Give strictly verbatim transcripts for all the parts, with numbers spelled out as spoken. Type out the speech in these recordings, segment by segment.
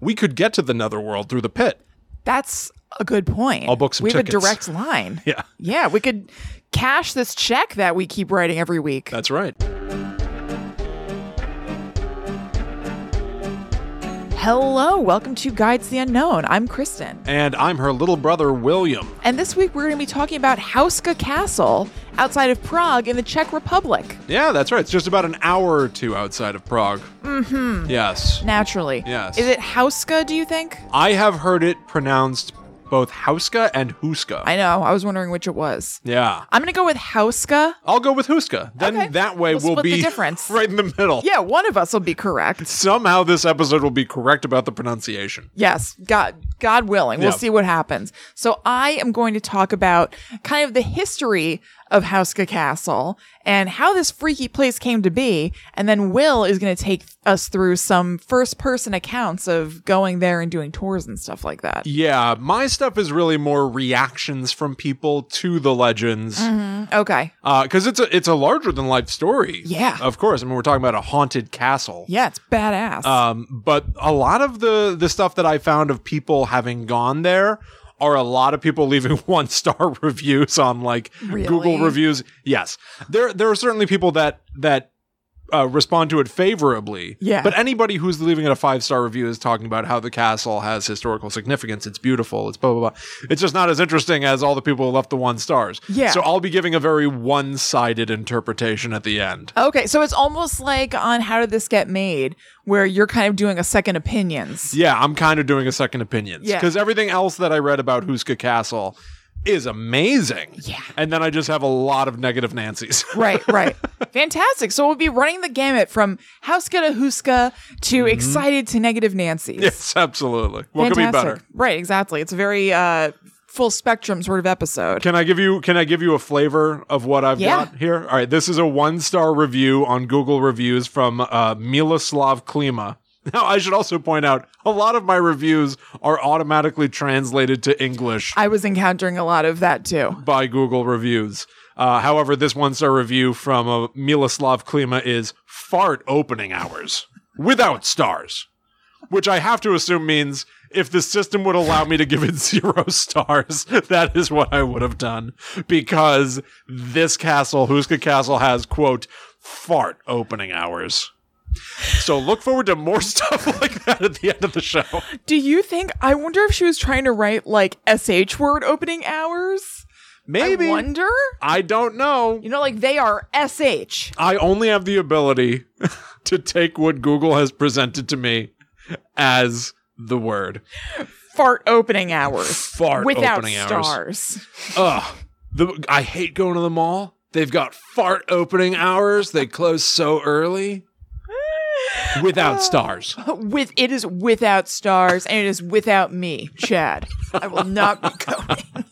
we could get to the netherworld through the pit. That's a good point. I'll book some we tickets. We have a direct line. Yeah. Yeah, we could cash this check that we keep writing every week. That's right. Hello, welcome to Guides to the Unknown. I'm Kristen. And I'm her little brother, William. And this week we're going to be talking about Hauska Castle outside of Prague in the Czech Republic. Yeah, that's right. It's just about an hour or two outside of Prague. Mm-hmm. Yes. Naturally. Yes. Is it Hauska, do you think? I have heard it pronounced both Hauska and Huska. I know. I was wondering which it was. Yeah. I'm going to go with Hauska. I'll go with Huska. Then Okay. that way We'll we'll, split be the difference. right in the middle. Yeah, one of us will be correct. Somehow this episode will be correct about the pronunciation. Yes, God, God willing. We'll Yeah. see what happens. So I am going to talk about kind of the history of Hauska Castle and how this freaky place came to be. And then Will is going to take us through some first-person accounts of going there and doing tours and stuff like that. Yeah, my stuff is really more reactions from people to the legends. Mm-hmm. Okay. Because uh, it's a it's a larger than life story. Yeah. Of course. I mean, we're talking about a haunted castle. Yeah, it's badass. Um, but a lot of the the stuff that I found of people having gone there are a lot of people leaving one star reviews on like Really? Google reviews. Yes, there there are certainly people that that uh, respond to it favorably. Yeah. But anybody who's leaving it a five star review is talking about how the castle has historical significance. It's beautiful. It's blah blah blah. It's just not as interesting as all the people who left the one stars. Yeah. So I'll be giving a very one sided interpretation at the end. Okay, so it's almost like on How Did This Get Made, where you're kind of doing a second opinions. Yeah, I'm kind of doing a second opinions. Yeah. Because everything else that I read about Huska Castle is amazing. Yeah. And then I just have a lot of negative Nancy's. Right, right. Fantastic. So we'll be running the gamut from Hauska to Huska to excited to negative Nancy's. Yes, absolutely. What could be better? Right, exactly. It's a very uh, full spectrum sort of episode. Can I give you can I give you a flavor of what I've Yeah. got here? All right, this is a one-star review on Google Reviews from uh, Miloslav Klima. Now, I should also point out, a lot of my reviews are automatically translated to English I was encountering a lot of that too. by Google Reviews. Uh, however, this one-star review from uh, Miloslav Klima is fart opening hours without stars, which I have to assume means if the system would allow me to give it zero stars, that is what I would have done, because this castle, Huska Castle, has, quote, fart opening hours. So look forward to more stuff like that at the end of the show. Do you think, I wonder if she was trying to write like S H word opening hours? Maybe. I wonder? I don't know. You know, like they are S H. I only have the ability to take what Google has presented to me as the word. Fart opening hours. Fart without opening hours. stars. Ugh. The, I hate going to the mall. They've got fart opening hours. They close so early. Without stars. With it is without stars, and it is without me, Chad. I will not be going.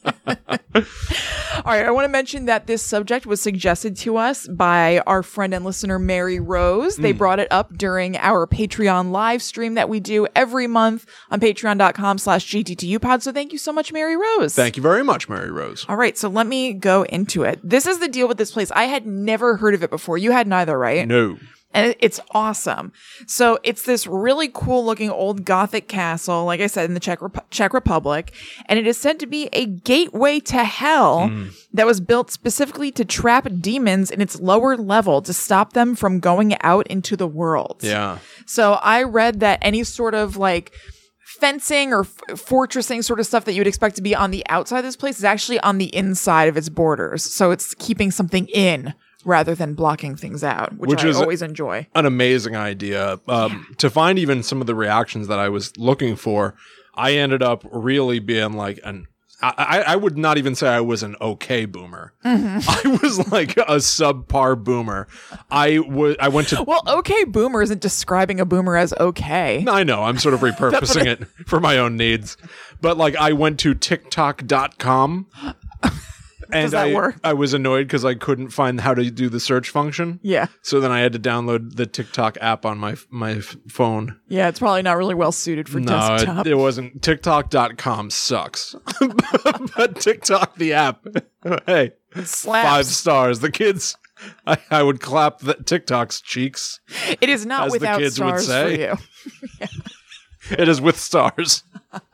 All right, I want to mention that this subject was suggested to us by our friend and listener Mary Rose. They mm. brought it up during our Patreon live stream that we do every month on patreon.com slash gttupod. So thank you so much, Mary Rose. Thank you very much, Mary Rose. All right, so let me go into it. This is the deal with this place. I had never heard of it before. You hadn't either, right? No. And it's awesome. So it's this really cool looking old Gothic castle, like I said, in the Czech, Rep- Czech Republic. And it is said to be a gateway to hell mm. that was built specifically to trap demons in its lower level to stop them from going out into the world. Yeah. So I read that any sort of like fencing or f- fortressing sort of stuff that you would expect to be on the outside of this place is actually on the inside of its borders. So it's keeping something in rather than blocking things out, which, which I is always enjoy. An amazing idea. Um, yeah. To find even some of the reactions that I was looking for, I ended up really being like an, I, I would not even say I was an okay boomer. Mm-hmm. I was like a subpar boomer. I would, I went to... Well, okay boomer isn't describing a boomer as okay. I know. I'm sort of repurposing it for my own needs. But like I went to TikTok dot com. And Does that I, work? I was annoyed because I couldn't find how to do the search function. Yeah. So then I had to download the TikTok app on my my phone. Yeah, it's probably not really well suited for no, desktop. It, it wasn't. TikTok dot com sucks. But TikTok, the app, hey, slaps. Five stars. The kids, I, I would clap the TikTok's cheeks. It is not as without the kids stars would say. for you. Yeah. It is with stars.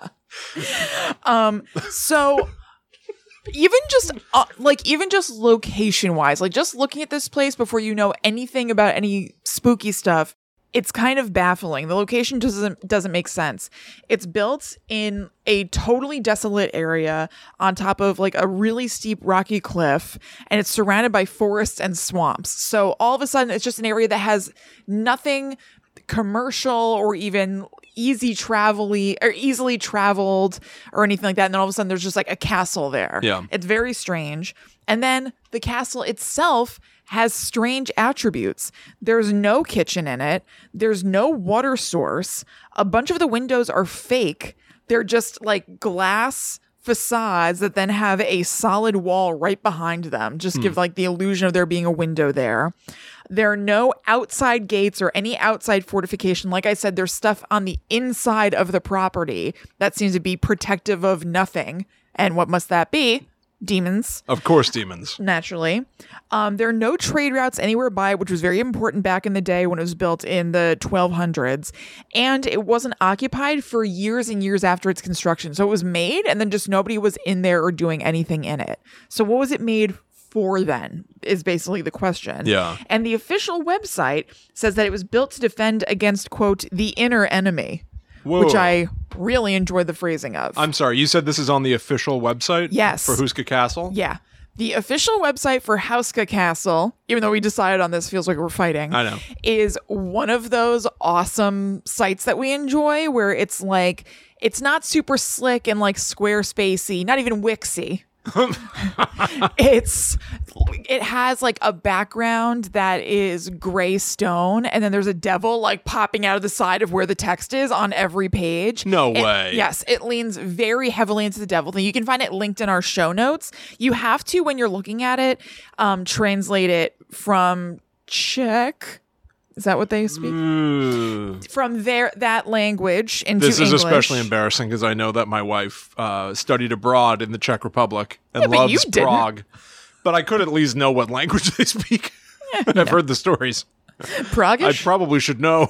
Um, so even just uh, like even just location wise, like just looking at this place before you know anything about any spooky stuff, it's kind of baffling. The location doesn't doesn't make sense. It's built in a totally desolate area on top of like a really steep rocky cliff, and it's surrounded by forests and swamps. So all of a sudden it's just an area that has nothing commercial or even easy travel-y or easily traveled or anything like that. And then all of a sudden there's just like a castle there. Yeah. It's very strange. And then the castle itself has strange attributes. There's no kitchen in it. There's no water source. A bunch of the windows are fake. They're just like glass facades that then have a solid wall right behind them. Just give like the illusion of there being a window there. There are no outside gates or any outside fortification. Like I said, there's stuff on the inside of the property that seems to be protective of nothing. And what must that be? Demons. Of course, demons. Naturally. Um, there are no trade routes anywhere by, which was very important back in the day when it was built in the twelve hundreds. And it wasn't occupied for years and years after its construction. So it was made and then just nobody was in there or doing anything in it. So what was it made for then is basically the question. Yeah. And the official website says that it was built to defend against, quote, the inner enemy. Whoa. Which I really enjoyed the phrasing of. I'm sorry, you said this is on the official website? Yes. For Houska Castle? Yeah. The official website for Houska Castle, even though we decided on this, feels like we're fighting. I know. Is one of those awesome sites that we enjoy where it's like, it's not super slick and like Squarespacey, not even Wixy. it's it has like a background that is gray stone, and then there's a devil like popping out of the side of where the text is on every page. No It- way. Yes, it leans very heavily into the devil thing. You can find it linked in our show notes. You have to, when you're looking at it, um, translate it from Czech. Is that what they speak? Ooh. From their that language into This is English. especially embarrassing because I know that my wife uh, studied abroad in the Czech Republic and Yeah, but loves you didn't. Prague. But I could at least know what language they speak. I've heard the stories. I Pragish? probably should know.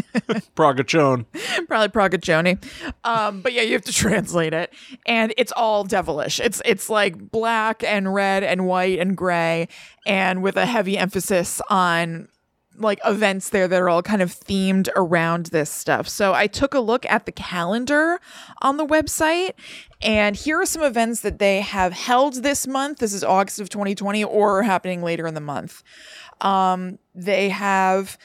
Pragachone. Probably Progachoni. Um, but yeah, you have to translate it. And it's all devilish. It's it's like black and red and white and gray, and with a heavy emphasis on like events there that are all kind of themed around this stuff. So I took a look at the calendar on the website, and here are some events that they have held this month. This is August of twenty twenty, or happening later in the month. Um, they have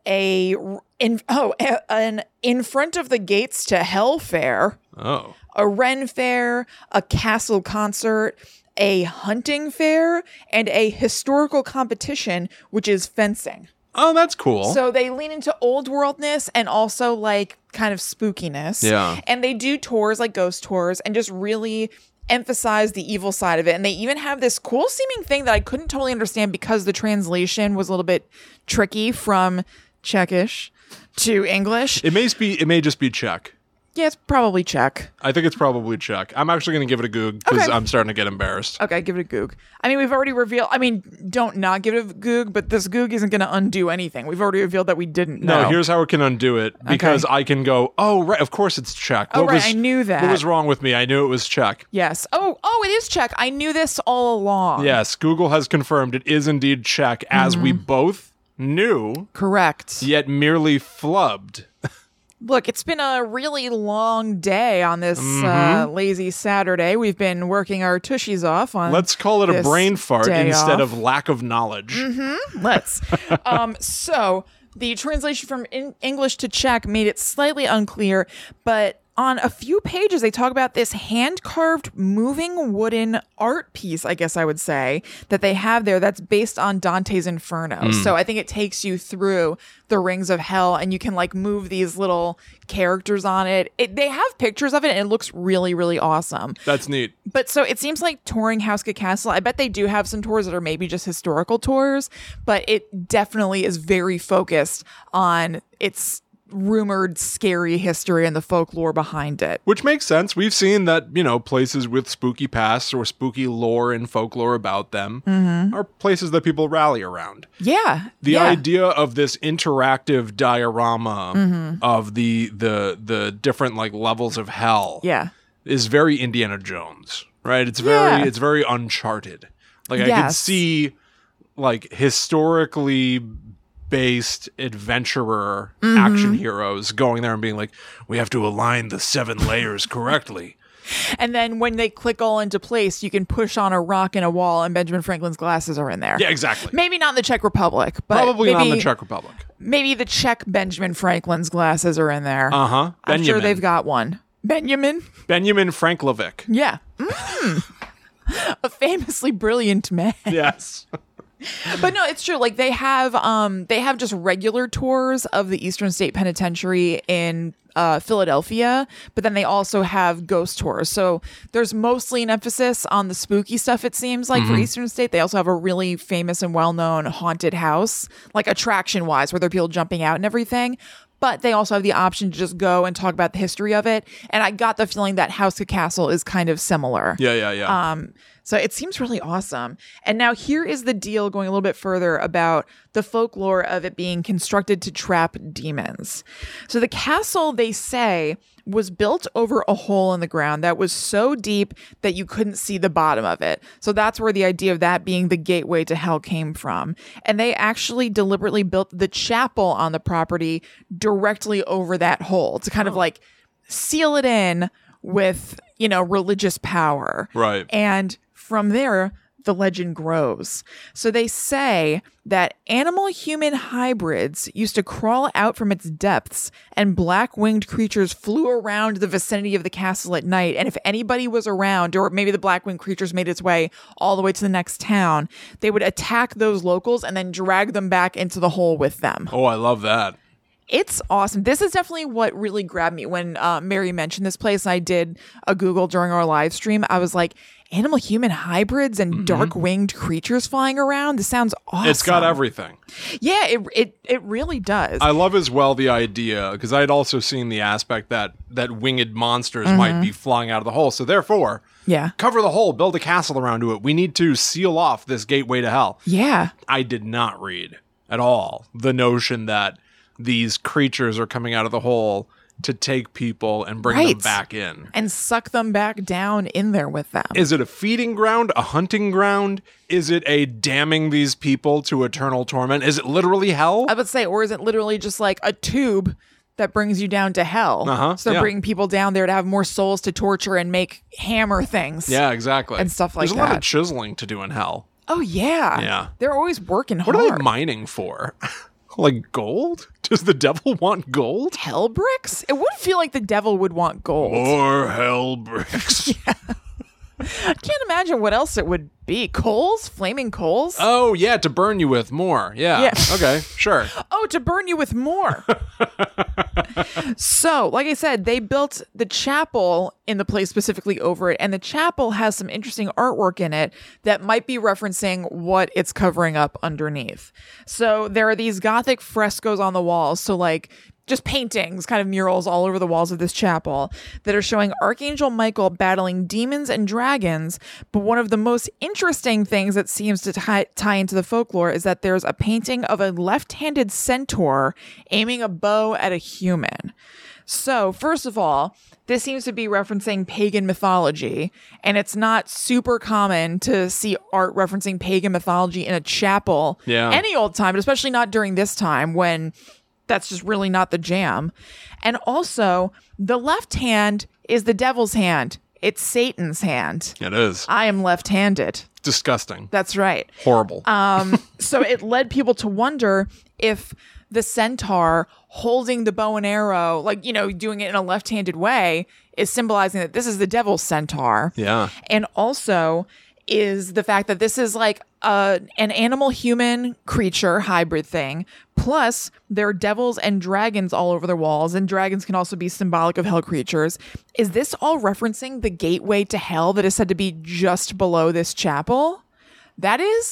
a in oh a, an in front of the gates to hell fair, Oh. a Ren fair, a castle concert, a hunting fair, and a historical competition, which is fencing. Oh, that's cool. So they lean into old worldness and also like kind of spookiness. Yeah. And they do tours like ghost tours and just really emphasize the evil side of it. And they even have this cool seeming thing that I couldn't totally understand because the translation was a little bit tricky from Czechish to English. it may be. It may just be Czech. Yeah, it's probably Czech. I think it's probably Czech. I'm actually going to give it a goog because Okay. I'm starting to get embarrassed. Okay, give it a goog. I mean, we've already revealed. I mean, don't not give it a goog, but this goog isn't going to undo anything. We've already revealed that we didn't know. No, here's how it can undo it because I can go, oh, right, of course it's Czech. Oh, What right, was- I knew that. What was wrong with me? I knew it was Czech. Yes. Oh, oh, it is Czech. I knew this all along. Yes, Google has confirmed it is indeed Czech, as we Mm-hmm. both knew, Correct. yet merely flubbed. Look, it's been a really long day on this Mm-hmm. uh, lazy Saturday. We've been working our tushies off on. Let's call it a this brain fart day instead off. of lack of knowledge. Let's. um, so the translation from in- English to Czech made it slightly unclear, but on a few pages, they talk about this hand-carved moving wooden art piece, I guess I would say, that they have there that's based on Dante's Inferno. So I think it takes you through the rings of hell, and you can like move these little characters on it. it they have pictures of it, and it looks really, really awesome. That's neat. But so it seems like touring Houska Castle, I bet they do have some tours that are maybe just historical tours, but it definitely is very focused on its rumored scary history and the folklore behind it. Which makes sense. We've seen that, you know, places with spooky pasts or spooky lore and folklore about them mm-hmm. are places that people rally around. Yeah. The yeah. idea of this interactive diorama mm-hmm. of the the the different like levels of hell yeah. is very Indiana Jones, right? It's very yeah. it's very Uncharted. Like I yes. could see like historically based adventurer mm-hmm. action heroes going there and being like, we have to align the seven layers correctly. And then when they click all into place, you can push on a rock in a wall and Benjamin Franklin's glasses are in there. Yeah, exactly. Maybe not in the Czech Republic, but probably maybe, not in the Czech Republic. Maybe the Czech Benjamin Franklin's glasses are in there. Uh-huh. I'm sure they've got one. Benjamin? Benjamin Franklovic. Yeah. Mm. A famously brilliant man. Yes. But no, it's true. Like they have, um, they have just regular tours of the Eastern State Penitentiary in uh, Philadelphia, but then they also have ghost tours. So there's mostly an emphasis on the spooky stuff. It seems like mm-hmm. for Eastern State, they also have a really famous and well-known haunted house, like attraction-wise, where there are people jumping out and everything. But they also have the option to just go and talk about the history of it. And I got the feeling that House of Castle is kind of similar. Yeah, yeah, yeah. Um, so it seems really awesome. And now here is the deal going a little bit further about the folklore of it being constructed to trap demons. So the castle, they say, was built over a hole in the ground that was so deep that you couldn't see the bottom of it. So that's where the idea of that being the gateway to hell came from. And they actually deliberately built the chapel on the property directly over that hole to kind oh. of like seal it in with, you know, religious power. Right. And from there, the legend grows. So they say that animal-human hybrids used to crawl out from its depths, and black-winged creatures flew around the vicinity of the castle at night. And if anybody was around, or maybe the black-winged creatures made its way all the way to the next town, they would attack those locals and then drag them back into the hole with them. Oh, I love that. It's awesome. This is definitely what really grabbed me when uh, Mary mentioned this place. And I did a Google during our live stream. I was like, animal human hybrids and mm-hmm. dark winged creatures flying around. This sounds awesome. It's got everything. Yeah, it it, it really does. I love as well the idea, because I had also seen the aspect that that winged monsters mm-hmm. might be flying out of the hole. So therefore, yeah, cover the hole, build a castle around to it. We need to seal off this gateway to hell. Yeah. I did not read at all the notion that these creatures are coming out of the hole to take people and bring right. them back in. And suck them back down in there with them. Is it a feeding ground, a hunting ground? Is it a damning these people to eternal torment? Is it literally hell? I would say, or is it literally just like a tube that brings you down to hell? Uh-huh. So they're yeah. bringing people down there to have more souls to torture and make hammer things. Yeah, exactly. And stuff like There's that. There's a lot of chiseling to do in hell. Oh, yeah. Yeah. They're always working what hard. What are they mining for? Like gold? Does the devil want gold? Hell bricks? It would feel like the devil would want gold. More hell bricks. Yeah. I can't imagine what else it would be. Coals? Flaming coals? Oh, yeah, to burn you with more. Yeah. yeah. Okay, sure. Oh, to burn you with more. So, like I said, they built the chapel in the place specifically over it, and the chapel has some interesting artwork in it that might be referencing what it's covering up underneath. So there are these Gothic frescoes on the walls. So, like, just paintings, kind of murals all over the walls of this chapel that are showing Archangel Michael battling demons and dragons. But one of the most interesting things that seems to tie, tie into the folklore is that there's a painting of a left-handed centaur aiming a bow at a human. So, first of all, this seems to be referencing pagan mythology, and it's not super common to see art referencing pagan mythology in a chapel yeah. any old time, but especially not during this time when that's just really not the jam. And also, the left hand is the devil's hand. It's Satan's hand. It is. I am left-handed. Disgusting. That's right. Horrible. Um, so it led people to wonder if the centaur holding the bow and arrow, like, you know, doing it in a left-handed way, is symbolizing that this is the devil's centaur. Yeah. And also is the fact that this is like a, an animal-human creature hybrid thing. Plus, there are devils and dragons all over their walls, and dragons can also be symbolic of hell creatures. Is this all referencing the gateway to hell that is said to be just below this chapel? That is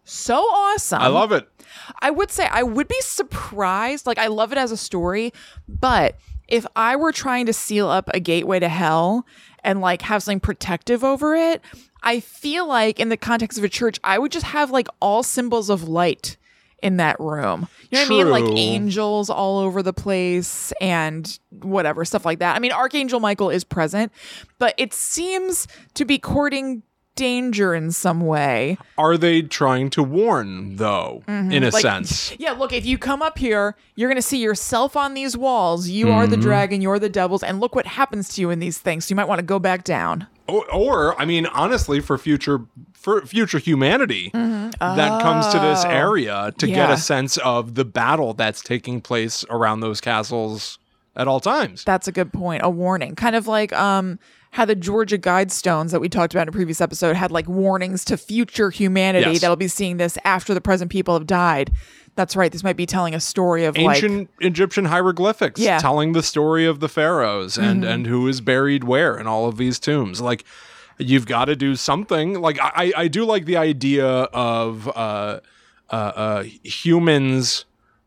so awesome. I love it. I would say I would be surprised. Like, I love it as a story, but if I were trying to seal up a gateway to hell and like have something protective over it, I feel like in the context of a church, I would just have like all symbols of light in that room. You know what I mean? Like True. angels all over the place and whatever, stuff like that. I mean, Archangel Michael is present, but it seems to be courting danger in some way. Are they trying to warn, though, in a Like, sense? Yeah, look, if you come up here, you're going to see yourself on these walls. You are the dragon, you're the devils, and look what happens to you in these things. So you might want to go back down. Or, or, I mean, honestly, for future for future humanity that comes to this area to get Yeah. a sense of the battle that's taking place around those castles at all times. That's a good point. A warning. Kind of like um how the Georgia Guidestones that we talked about in a previous episode had like warnings to future humanity Yes. that'll be seeing this after the present people have died. That's right. This might be telling a story of like Ancient Egyptian hieroglyphics Yeah. telling the story of the pharaohs and, and who is buried where in all of these tombs. Like, you've got to do something. Like, I, I do like the idea of uh, uh, uh, humans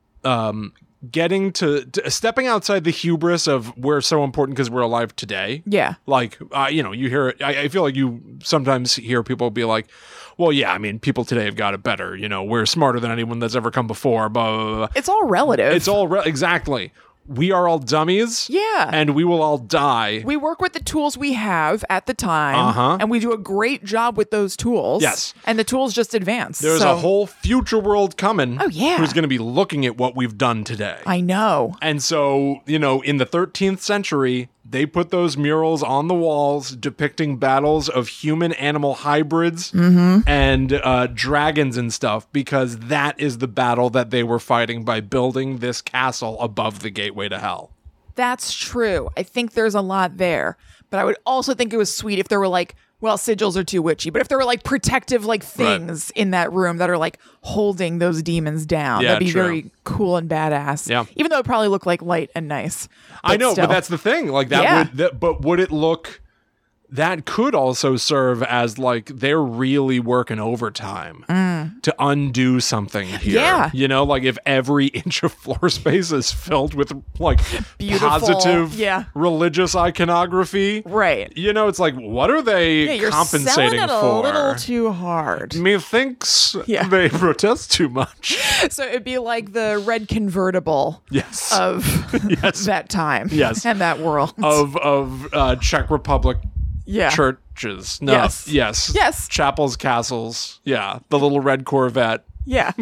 um, getting to, to stepping outside the hubris of we're so important because we're alive today. yeah. Like, uh, you know, you hear it. I, I feel like you sometimes hear people be like, well, yeah, I mean, people today have got it better. You know, we're smarter than anyone that's ever come before. Blah, blah, blah. It's all relative. It's all re- exactly. We are all dummies. Yeah. And we will all die. We work with the tools we have at the time, Uh-huh. and we do a great job with those tools. Yes. And the tools just advance. There's So- a whole future world coming. Oh, yeah. Who's going to be looking at what we've done today. I know. And so, you know, in the thirteenth century, they put those murals on the walls depicting battles of human animal hybrids and uh, dragons and stuff, because that is the battle that they were fighting by building this castle above the gateway to hell. That's true. I think there's a lot there. But I would also think it was sweet if there were like, well, sigils are too witchy, but if there were like protective like things in that room that are like holding those demons down, Yeah, that'd be true. very cool and badass. Yeah. Even though it probably looked like light and nice. I know, still. but that's the thing. Like that Yeah. would, that, but would it look? That could also serve as like they're really working overtime to undo something here. Yeah. You know, like if every inch of floor space is filled with like Beautiful, positive yeah. religious iconography. Right. You know, it's like, what are they Yeah, you're compensating selling it a for? little too hard. Methinks Yeah. they protest too much. So it'd be like the red convertible Yes. of Yes. that time. Yes. And that world. of of uh, Czech Republic yeah. churches. No. Yes. Yes. Yes. Chapels, castles. Yeah. The little red Corvette. Yeah.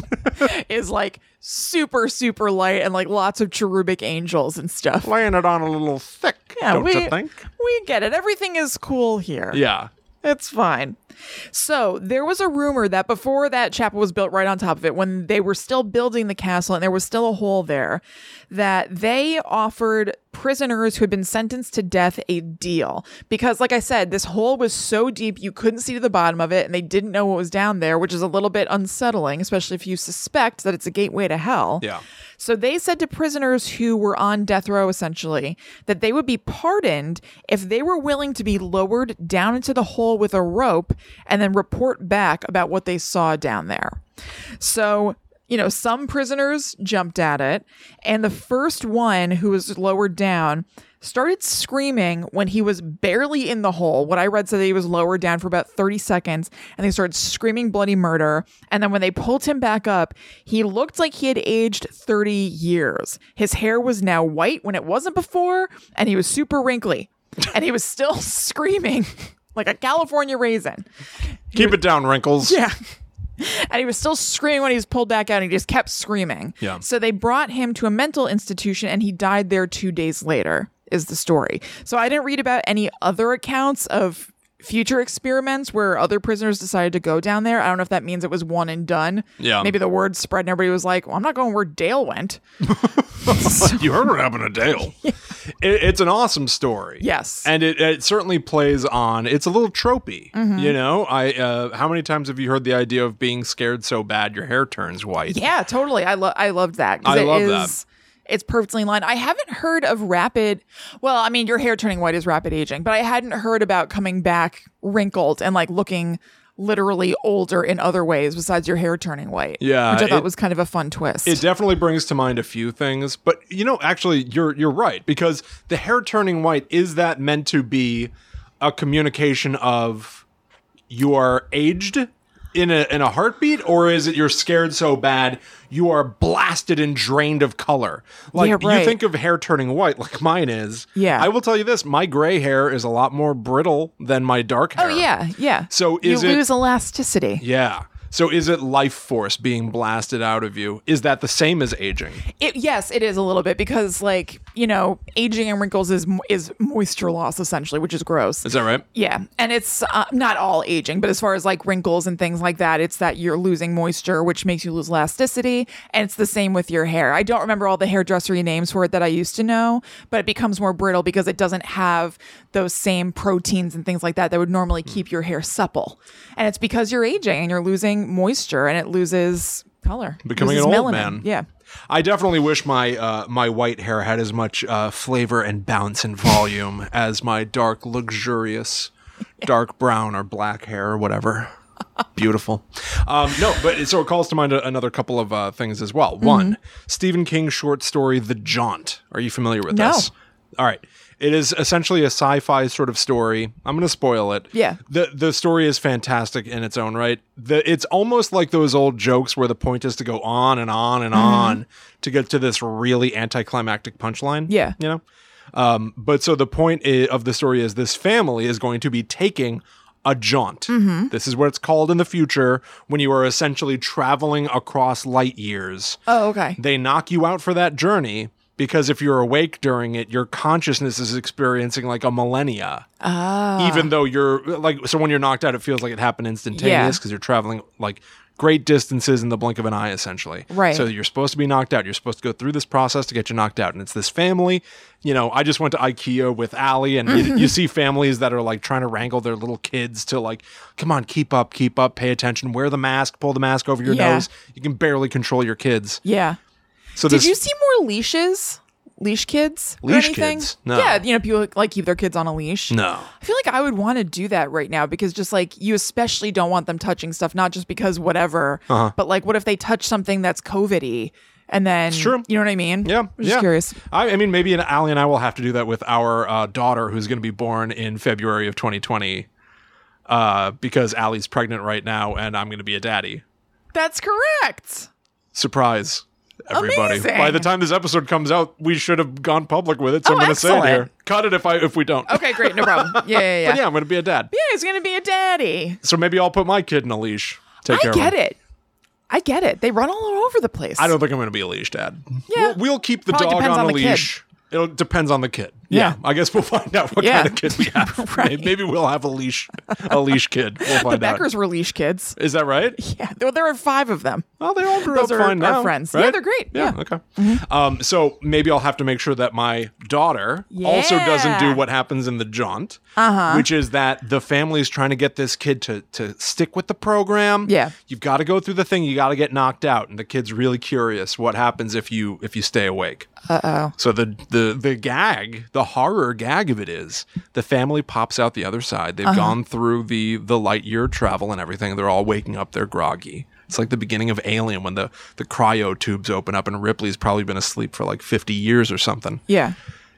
Is like super, super light and like lots of cherubic angels and stuff. Laying it on a little thick, Yeah, don't we, you think? we get it. Everything is cool here. Yeah. It's fine. So there was a rumor that before that chapel was built right on top of it, when they were still building the castle and there was still a hole there, that they offered prisoners who had been sentenced to death a deal. Because like I said, this hole was so deep you couldn't see to the bottom of it and they didn't know what was down there, which is a little bit unsettling, especially if you suspect that it's a gateway to hell. Yeah. So they said to prisoners who were on death row, essentially, that they would be pardoned if they were willing to be lowered down into the hole with a rope and then report back about what they saw down there. So, you know, some prisoners jumped at it, and the first one who was lowered down started screaming when he was barely in the hole. What I read said that he was lowered down for about thirty seconds, and they started screaming bloody murder. And then when they pulled him back up, he looked like he had aged thirty years. His hair was now white when it wasn't before, and he was super wrinkly. And he was still screaming like a California raisin. Keep it down, wrinkles. Yeah. And he was still screaming when he was pulled back out. And he just kept screaming. Yeah. So they brought him to a mental institution and he died there two days later, is the story. So I didn't read about any other accounts of future experiments where other prisoners decided to go down there. I don't know if that means it was one and done. Yeah. Maybe the word spread and everybody was like, well, I'm not going where Dale went. You heard what happened to Dale. It, it's an awesome story. Yes. And it, it certainly plays on, it's a little tropey, Mm-hmm. you know? I uh, how many times have you heard the idea of being scared so bad your hair turns white? Yeah, totally. I, lo- I loved that. 'cause I it love is- that. It's perfectly in line. I haven't heard of rapid, well, I mean, your hair turning white is rapid aging, but I hadn't heard about coming back wrinkled and like looking literally older in other ways besides your hair turning white. Yeah, which I thought it- was kind of a fun twist. It definitely brings to mind a few things, but you know, actually, you're you're right, because the hair turning white, is that meant to be a communication of you are aged in a in a heartbeat, or is it you're scared so bad you are blasted and drained of color? Like Yeah, right. you think of hair turning white, like mine is. Yeah. I will tell you this: my gray hair is a lot more brittle than my dark hair. oh yeah, yeah. So you is it? lose elasticity. Yeah. So is it life force being blasted out of you? Is that the same as aging? It, yes, it is a little bit because, like, you know, aging and wrinkles is mo- is moisture loss essentially, which is gross. Is that right? Yeah, and it's uh, not all aging, but as far as like wrinkles and things like that, it's that you're losing moisture, which makes you lose elasticity, and it's the same with your hair. I don't remember all the hairdressery names for it that I used to know, but it becomes more brittle because it doesn't have those same proteins and things like that that would normally keep your hair supple, and it's because you're aging and you're losing moisture and it loses color, Becoming loses an old melanin. man. Yeah. I definitely wish my uh, my white hair had as much uh, flavor and bounce and volume as my dark, luxurious, dark brown or black hair or whatever. Beautiful. Um, no, but it, so it calls to mind a, another couple of uh, things as well. One, Stephen King's short story, The Jaunt. Are you familiar with No. this? All right. It is essentially a sci-fi sort of story. I'm going to spoil it. Yeah. The the story is fantastic in its own right. The it's almost like those old jokes where the point is to go on and on and on to get to this really anticlimactic punchline. Yeah. You know? Um, but so the point i- of the story is this family is going to be taking a jaunt. This is what it's called in the future when you are essentially traveling across light years. Oh, okay. They knock you out for that journey because if you're awake during it, your consciousness is experiencing like a millennia. Ah. Even though you're like, so when you're knocked out, it feels like it happened instantaneous Yeah. because you're traveling like great distances in the blink of an eye, essentially. Right. So you're supposed to be knocked out. You're supposed to go through this process to get you knocked out. And it's this family. You know, I just went to IKEA with Allie, and you, you see families that are like trying to wrangle their little kids to like, come on, keep up, keep up, pay attention, wear the mask, pull the mask over your Yeah. nose. You can barely control your kids. Yeah. So Did this, you see more leashes? Leash kids? or Leash anything? kids? No. Yeah, you know, people like keep their kids on a leash. No. I feel like I would want to do that right now because just like you especially don't want them touching stuff, not just because whatever, Uh-huh. but like what if they touch something that's COVID-y and then, true. you know what I mean? Yeah, I'm just yeah. curious. I, I mean, maybe an, Allie and I will have to do that with our uh, daughter, who's going to be born in February of twenty twenty, uh, because Allie's pregnant right now, and I'm going to be a daddy. That's correct. Surprise, everybody! Amazing. By the time this episode comes out, we should have gone public with it. So Oh, I'm going to say it excellent. here. Cut it if I if we don't. Okay, great. No problem. Yeah, yeah, yeah. But yeah, I'm going to be a dad. Yeah, he's going to be a daddy. So maybe I'll put my kid in a leash. Take care I of him. get it. I get it. They run all over the place. I don't think I'm going to be a leash dad. Yeah. We'll, we'll keep the Probably dog depends on, on a the kid. leash. It depends on the kid. Yeah. Yeah. I guess we'll find out what Yeah. kind of kid we have. Right. Maybe we'll have a leash, a leash kid. We'll The find out. Beckers were leash kids. Is that right? Yeah, there, there are five of them. Well, they all grew Those up are fine our now. friends. right? Yeah, they're great. Yeah. Yeah. Okay. Um. So maybe I'll have to make sure that my daughter also doesn't do Yeah. what happens in the jaunt, Uh-huh. which is that the family's trying to get this kid to to stick with the program. Yeah. You've got to go through the thing. You got to get knocked out, and the kid's really curious what happens if you if you stay awake. Uh-oh. So the the the gag, the horror gag of it is the family pops out the other side. They've gone through the the light year travel and everything. They're all waking up. They're groggy. It's like the beginning of Alien when the the cryo tubes open up and Ripley's probably been asleep for like fifty years or something. Yeah.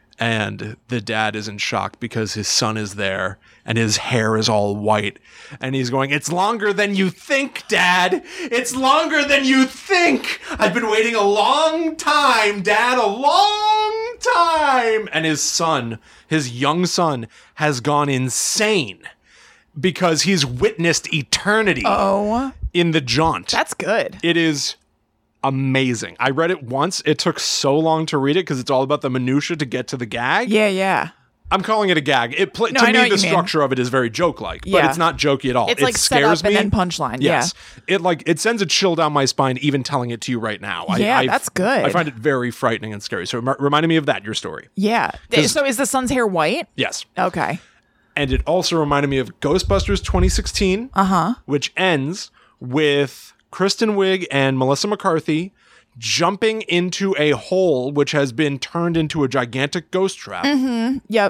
And the dad is in shock because his son is there and his hair is all white. And he's going, "It's longer than you think, Dad. It's longer than you think. I've been waiting a long time, Dad, a long time." And his son, his young son, has gone insane because he's witnessed eternity Oh, in the jaunt. that's good. It is amazing. I read it once. It took so long to read it because it's all about the minutia to get to the gag. Yeah, yeah. I'm calling it a gag. It pl- No, to I know me what the you mean. structure of it is very joke-like, but Yeah. it's not jokey at all. It's it like set scares up and me. then punchline. Yes, it like it sends a chill down my spine even telling it to you right now. I, Yeah, I, that's good. I find it very frightening and scary. So it rem- reminded me of that. Your story, Yeah. Yeah. So is the son's hair white? yes, Okay. and it also reminded me of Ghostbusters twenty sixteen, Uh-huh. which ends with Kristen Wiig and Melissa McCarthy jumping into a hole which has been turned into a gigantic ghost trap. Yep.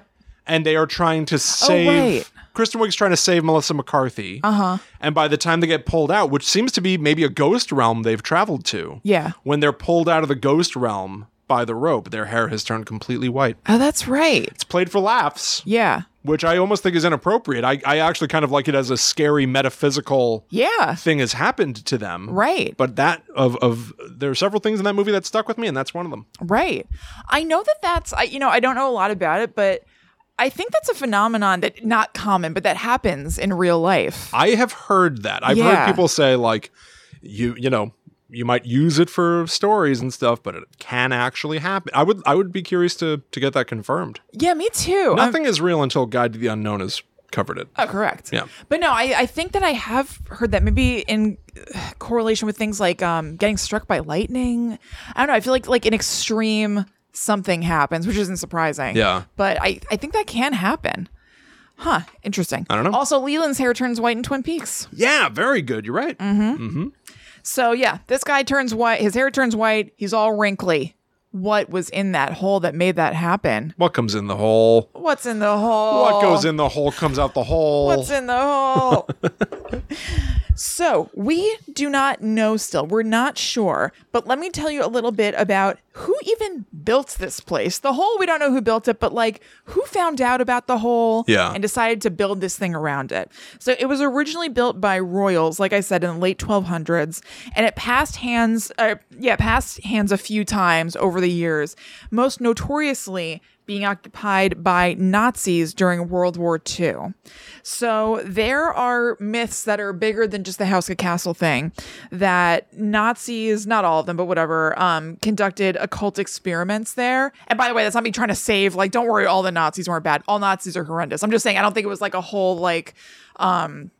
and they are trying to save. Oh, right. Kristen Wiig's trying to save Melissa McCarthy. Uh huh. And by the time they get pulled out, which seems to be maybe a ghost realm they've traveled to. Yeah. When they're pulled out of the ghost realm by the rope, their hair has turned completely white. Oh, that's right. It's played for laughs. Yeah. Which I almost think is inappropriate. I, I actually kind of like it as a scary metaphysical Yeah. thing has happened to them. Right. But that of of there are several things in that movie that stuck with me, and that's one of them. Right. I know that that's, I, you know, I don't know a lot about it, but I think that's a phenomenon that not common, but that happens in real life. I have heard that. I've Yeah. heard people say like, you you know, you might use it for stories and stuff, but it can actually happen. I would I would be curious to to get that confirmed. Yeah, me too. Nothing is real until Guide to the Unknown has covered it. Oh, correct. Yeah. But no, I, I think that I have heard that maybe in uh, correlation with things like um, getting struck by lightning. I don't know. I feel like like an extreme something happens, which isn't surprising. Yeah. But I, I think that can happen. Huh. Interesting. I don't know. Also, Leland's hair turns white in Twin Peaks. Yeah, very good. You're right. So yeah, this guy turns white. His hair turns white. He's all wrinkly. What was in that hole that made that happen? What comes in the hole? What's in the hole? What goes in the hole comes out the hole. What's in the hole? So we do not know still. We're not sure. But let me tell you a little bit about who even built this place. The hole, we don't know who built it, but like who found out about the hole Yeah. and decided to build this thing around it. So it was originally built by royals, like I said, in the late twelve hundreds, and it passed hands, uh, yeah, passed hands a few times over the years, most notoriously being occupied by Nazis during World War Two. So there are myths that are bigger than just the Hauska Castle thing, that Nazis, not all of them, but whatever, um, conducted occult experiments there. And by the way, that's not me trying to save, like, don't worry, all the Nazis weren't bad. All Nazis are horrendous. I'm just saying, I don't think it was like a whole, like, um,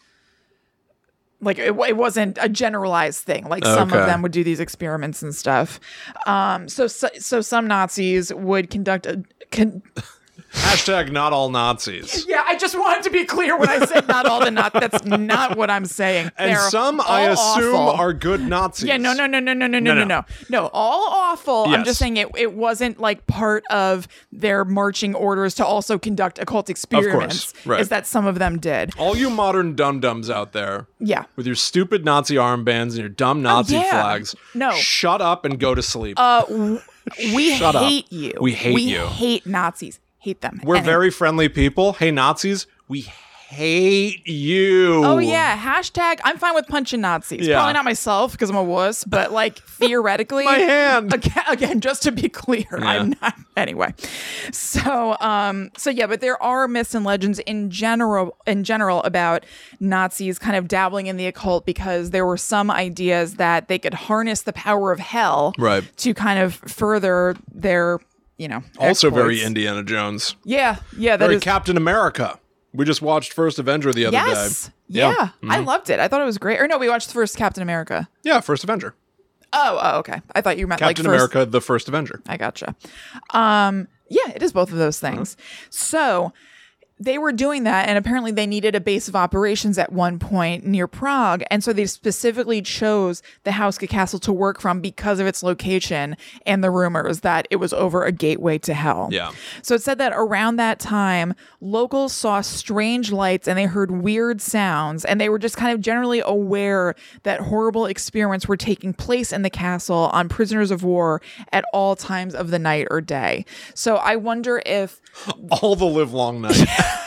like it, it wasn't a generalized thing. Like some Okay. of them would do these experiments and stuff. Um, so, so, so some Nazis would conduct a, con- Hashtag not all Nazis. yeah, I just wanted to be clear when I said not all the Nazis. That's not what I'm saying. And They're some, I all assume, awful. are good Nazis. Yeah, no, no, no, no, no, no, no, No, no, no. no, no. All awful. I'm Yes. just saying it, it wasn't like part of their marching orders to also conduct occult experiments. right. Is that some of them did. All you modern dum-dums out there Yeah. with your stupid Nazi armbands and your dumb Nazi Oh, yeah. flags, No. shut up and go to sleep. Uh, w- we Shut up. hate you. We hate we you. We hate Nazis. Hate them. We're Anyway. very friendly people. Hey, Nazis, we hate you. Oh yeah, hashtag. I'm fine with punching Nazis. Yeah. Probably not myself because I'm a wuss, but like theoretically, My hand. Again, again, just to be clear, I'm not. Anyway, so um, so yeah, but there are myths and legends in general, in general, about Nazis kind of dabbling in the occult because there were some ideas that they could harness the power of hell, Right. to kind of further their, you know, Also very exploits. Indiana Jones. Yeah, yeah, that Very is. Captain America. We just watched First Avenger the other Yes. day. Yeah, I Mm-hmm. loved it. I thought it was great. Or no, we watched the first Captain America. Yeah, First Avenger. Oh, oh, okay. I thought you meant Captain like first. America, the First Avenger. I gotcha. Um, yeah, it is both of those things. So they were doing that, and apparently they needed a base of operations at one point near Prague, and so they specifically chose the Hauska Castle to work from because of its location and the rumors that it was over a gateway to hell. Yeah. So it said that around that time, locals saw strange lights and they heard weird sounds, and they were just kind of generally aware that horrible experiments were taking place in the castle on prisoners of war at all times of the night or day. So I wonder if All the live long night.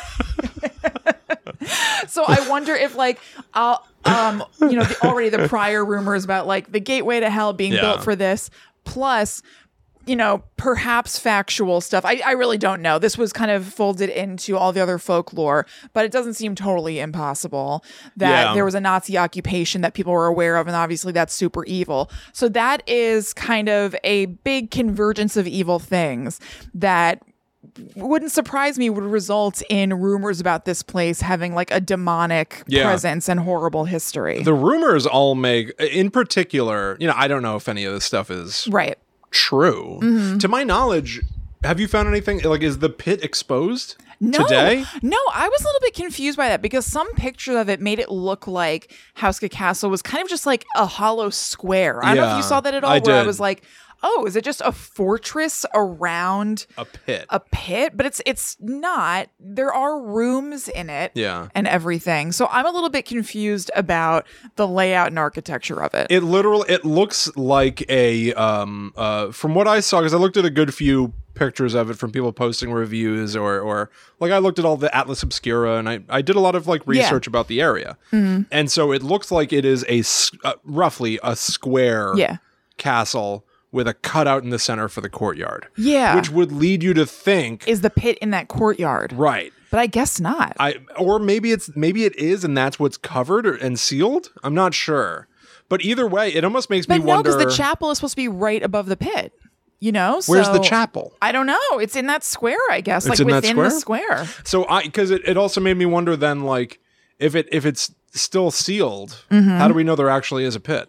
So I wonder if like I'll um you know the, already the prior rumors about like the gateway to hell being Yeah. built for this, plus you know perhaps factual stuff. I, I really don't know. This was kind of folded into all the other folklore, but it doesn't seem totally impossible that Yeah. there was a Nazi occupation that people were aware of, and obviously that's super evil. So that is kind of a big convergence of evil things that wouldn't surprise me would result in rumors about this place having like a demonic Yeah. presence and horrible history. The rumors all make, in particular, you know, I don't know if any of this stuff is right. true. Mm-hmm. To my knowledge, have you found anything, like, is the pit exposed No, today? no, I was a little bit confused by that because some picture of it made it look like Hauska Castle was kind of just like a hollow square. I don't know if Yeah, you saw that at all, I where I did. was like, oh, is it just a fortress around A pit. a pit? But it's it's not. There are rooms in it Yeah. and everything. So I'm a little bit confused about the layout and architecture of it. It literally, it looks like a, um, uh, from what I saw, because I looked at a good few pictures of it from people posting reviews or, or like I looked at all the Atlas Obscura and I, I did a lot of like research about the area. Mm-hmm. And so it looks like it is a, s- uh, roughly a square Yeah. castle with a cutout in the center for the courtyard. Yeah. Which would lead you to think, Is the pit in that courtyard? right. But I guess not. I or maybe it's maybe it is, and that's what's covered or, and sealed. I'm not sure, but either way, it almost makes but me no, wonder. because the chapel is supposed to be right above the pit. You know, Where's so, the chapel? I don't know. It's in that square, I guess, It's like in that within the square. So I because it, it also made me wonder then, like if it if it's still sealed, how do we know there actually is a pit?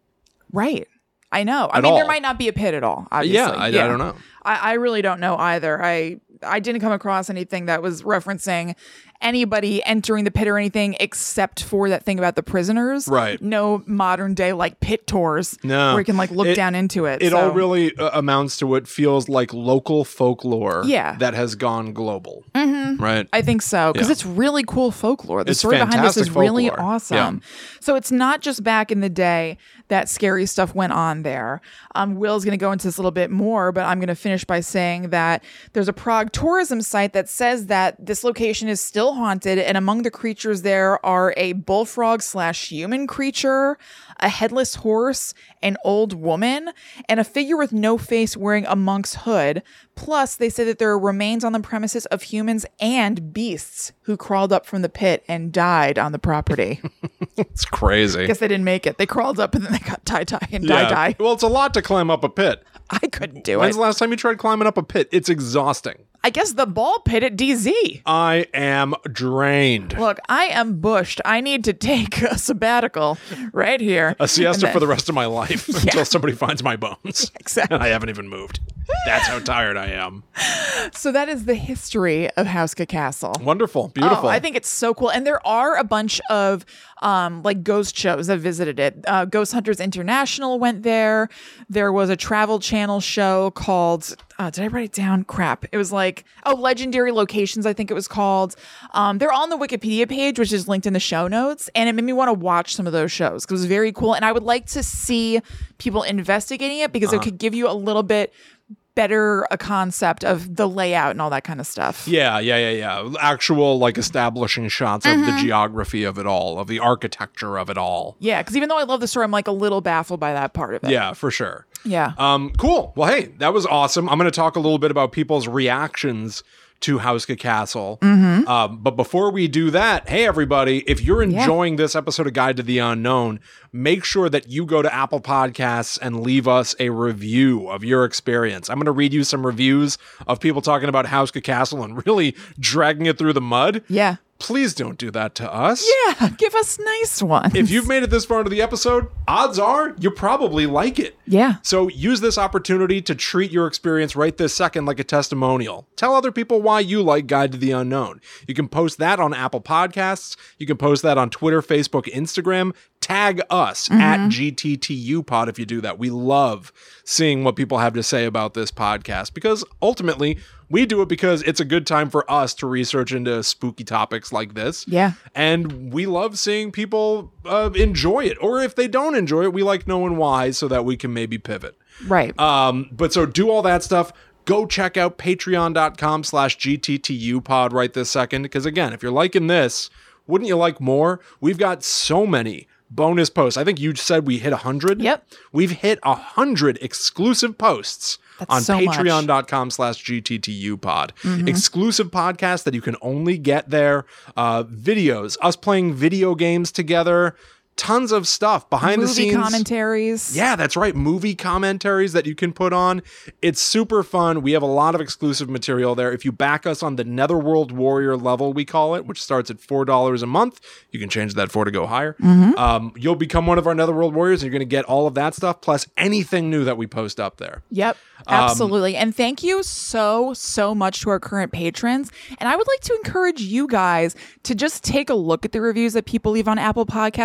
Right. I know. I At mean, there all. might not be a pit at all. Obviously. Yeah, I, I don't know. I, I really don't know either. I I didn't come across anything that was referencing anybody entering the pit or anything except for that thing about the prisoners. Right. No modern day like pit tours No. where you can like look It- down into it. It so. all really uh, amounts to what feels like local folklore. Yeah. that has gone global. Mm-hmm. Right. I think so because Yeah. it's really cool folklore. The It's story behind this is fantastic really folklore. awesome. So it's not just back in the day that scary stuff went on there. Um, Will's going to go into this a little bit more, but I'm going to finish by saying that there's a Prague tourism site that says that this location is still haunted, and among the creatures there are a bullfrog slash human creature, a headless horse, an old woman, and a figure with no face wearing a monk's hood. Plus, they say that there are remains on the premises of humans and beasts who crawled up from the pit and died on the property. It's crazy. Guess they didn't make it. They crawled up and then they got tie-tie and die-die. Well, it's a lot to climb up a pit. I couldn't do When's it. the last time you tried climbing up a pit? It's exhausting. I guess the ball pit at D Z. I am drained. Look, I am bushed. I need to take a sabbatical right here. A siesta And then- for the rest of my life until somebody finds my bones. Exactly. And I haven't even moved. That's how tired I am. So that is the history of Hauska Castle. Wonderful. Beautiful. Oh, I think it's so cool. And there are a bunch of um, like ghost shows that visited it. Uh, Ghost Hunters International went there. There was a Travel Channel show called, uh, did I write it down? Crap. It was like, oh, Legendary Locations, I think it was called. Um, they're on the Wikipedia page, which is linked in the show notes. And it made me want to watch some of those shows because it was very cool. And I would like to see people investigating it because Uh-huh. it could give you a little bit better a concept of the layout and all that kind of stuff. yeah, yeah, yeah, yeah. Actual like establishing shots of Mm-hmm. the geography of it all, of the architecture of it all. Yeah, because even though I love the story, I'm like a little baffled by that part of it. Yeah, for sure. Yeah. Um, cool. Well, hey, that was awesome. I'm going to talk a little bit about people's reactions to Hauska Castle. Mm-hmm. Um, but before we do that, hey, everybody, if you're enjoying this episode of Guide to the Unknown, make sure that you go to Apple Podcasts and leave us a review of your experience. I'm going to read you some reviews of people talking about Hauska Castle and really dragging it through the mud. Yeah. Please don't do that to us. Yeah, give us nice ones. If you've made it this far into the episode, odds are you probably like it. Yeah. So use this opportunity to treat your experience right this second like a testimonial. Tell other people why you like Guide to the Unknown. You can post that on Apple Podcasts. You can post that on Twitter, Facebook, Instagram. Tag us Mm-hmm. at G T T U Pod if you do that. We love seeing what people have to say about this podcast because ultimately we do it because it's a good time for us to research into spooky topics like this. Yeah. And we love seeing people uh, enjoy it. Or if they don't enjoy it, we like knowing why so that we can maybe pivot. Right. Um, but so do all that stuff. Go check out patreon.com slash GTTU pod right this second. Because again, if you're liking this, wouldn't you like more? We've got so many bonus posts. I think you said we hit one hundred. Yep. We've hit one hundred exclusive posts That's on so much. patreon.com slash GTTU pod. Exclusive podcasts that you can only get there. Uh, videos, us playing video games together. Tons of stuff behind Movie the scenes. commentaries. Yeah, that's right. Movie commentaries that you can put on. It's super fun. We have a lot of exclusive material there. If you back us on the Netherworld Warrior level, we call it, which starts at four dollars a month, you can change that for to go higher. Um, you'll become one of our Netherworld Warriors, and you're going to get all of that stuff, plus anything new that we post up there. Yep. Absolutely. and thank you so, so much to our current patrons. And I would like to encourage you guys to just take a look at the reviews that people leave on Apple Podcasts and other things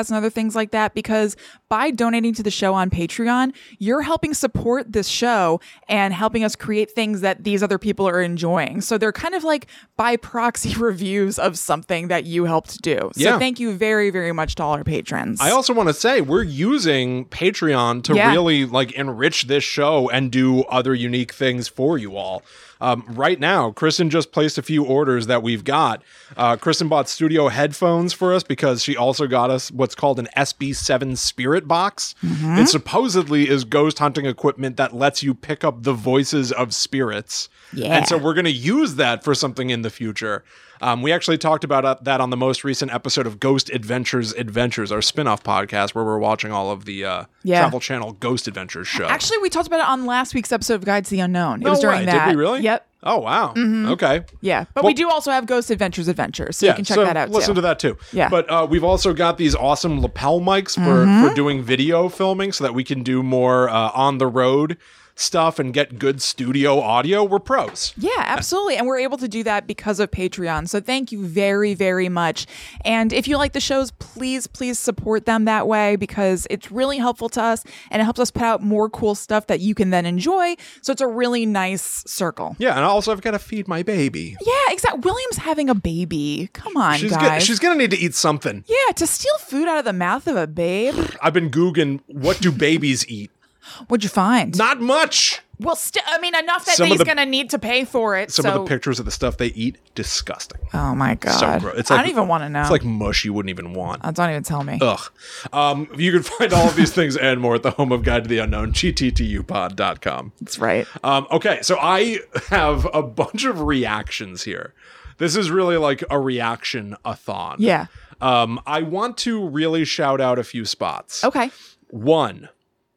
things like that, because by donating to the show on Patreon, you're helping support this show and helping us create things that these other people are enjoying. So they're kind of like by proxy reviews of something that you helped do. So Yeah. thank you very, very much to all our patrons. I also want to say we're using Patreon to Yeah. really like enrich this show and do other unique things for you all. Um, right now, Kristen just placed a few orders that we've got. Uh, Kristen bought studio headphones for us because she also got us what's called an S B seven Spirit Box. Mm-hmm. It supposedly is ghost hunting equipment that lets you pick up the voices of spirits. Yeah. And so we're going to use that for something in the future. Um, we actually talked about uh, that on the most recent episode of Ghost Adventures Adventures, our spin-off podcast where we're watching all of the uh, Yeah. Travel Channel Ghost Adventures show. Actually, we talked about it on last week's episode of Guides to the Unknown. It No was during way. that. Did we really? Yep. Oh, wow. Okay. Yeah. But Well- we do also have Ghost Adventures Adventures, so you can check so that out listen too. to that too. Yeah. But uh, we've also got these awesome lapel mics for, Mm-hmm. for doing video filming so that we can do more uh, on the road stuff and get good studio audio. We're pros. Yeah, absolutely. And we're able to do that because of Patreon. So thank you very, very much. And if you like the shows, please, please support them that way, because it's really helpful to us and it helps us put out more cool stuff that you can then enjoy. So it's a really nice circle. Yeah, and also I've got to feed my baby. Yeah, exactly. William's having a baby. Come on, She's guys. gonna, she's gonna need to eat something. yeah, to steal food out of the mouth of a babe. I've been googling what do babies eat. What'd you find? Not much. Well, st- I mean, enough that Some of he's the- going to need to pay for it. Some so. of the pictures of the stuff they eat, disgusting. Oh my god! So gross. It's I like, don't even want to know. It's like mush you wouldn't even want. Oh, don't even tell me. Ugh. Um, you can find all of these things and more at the home of Guide to the Unknown, G T T U pod dot com. That's right. Um, okay, so I have a bunch of reactions here. This is really like a reaction-a-thon. Yeah. Um, I want to really shout out a few spots. Okay. One,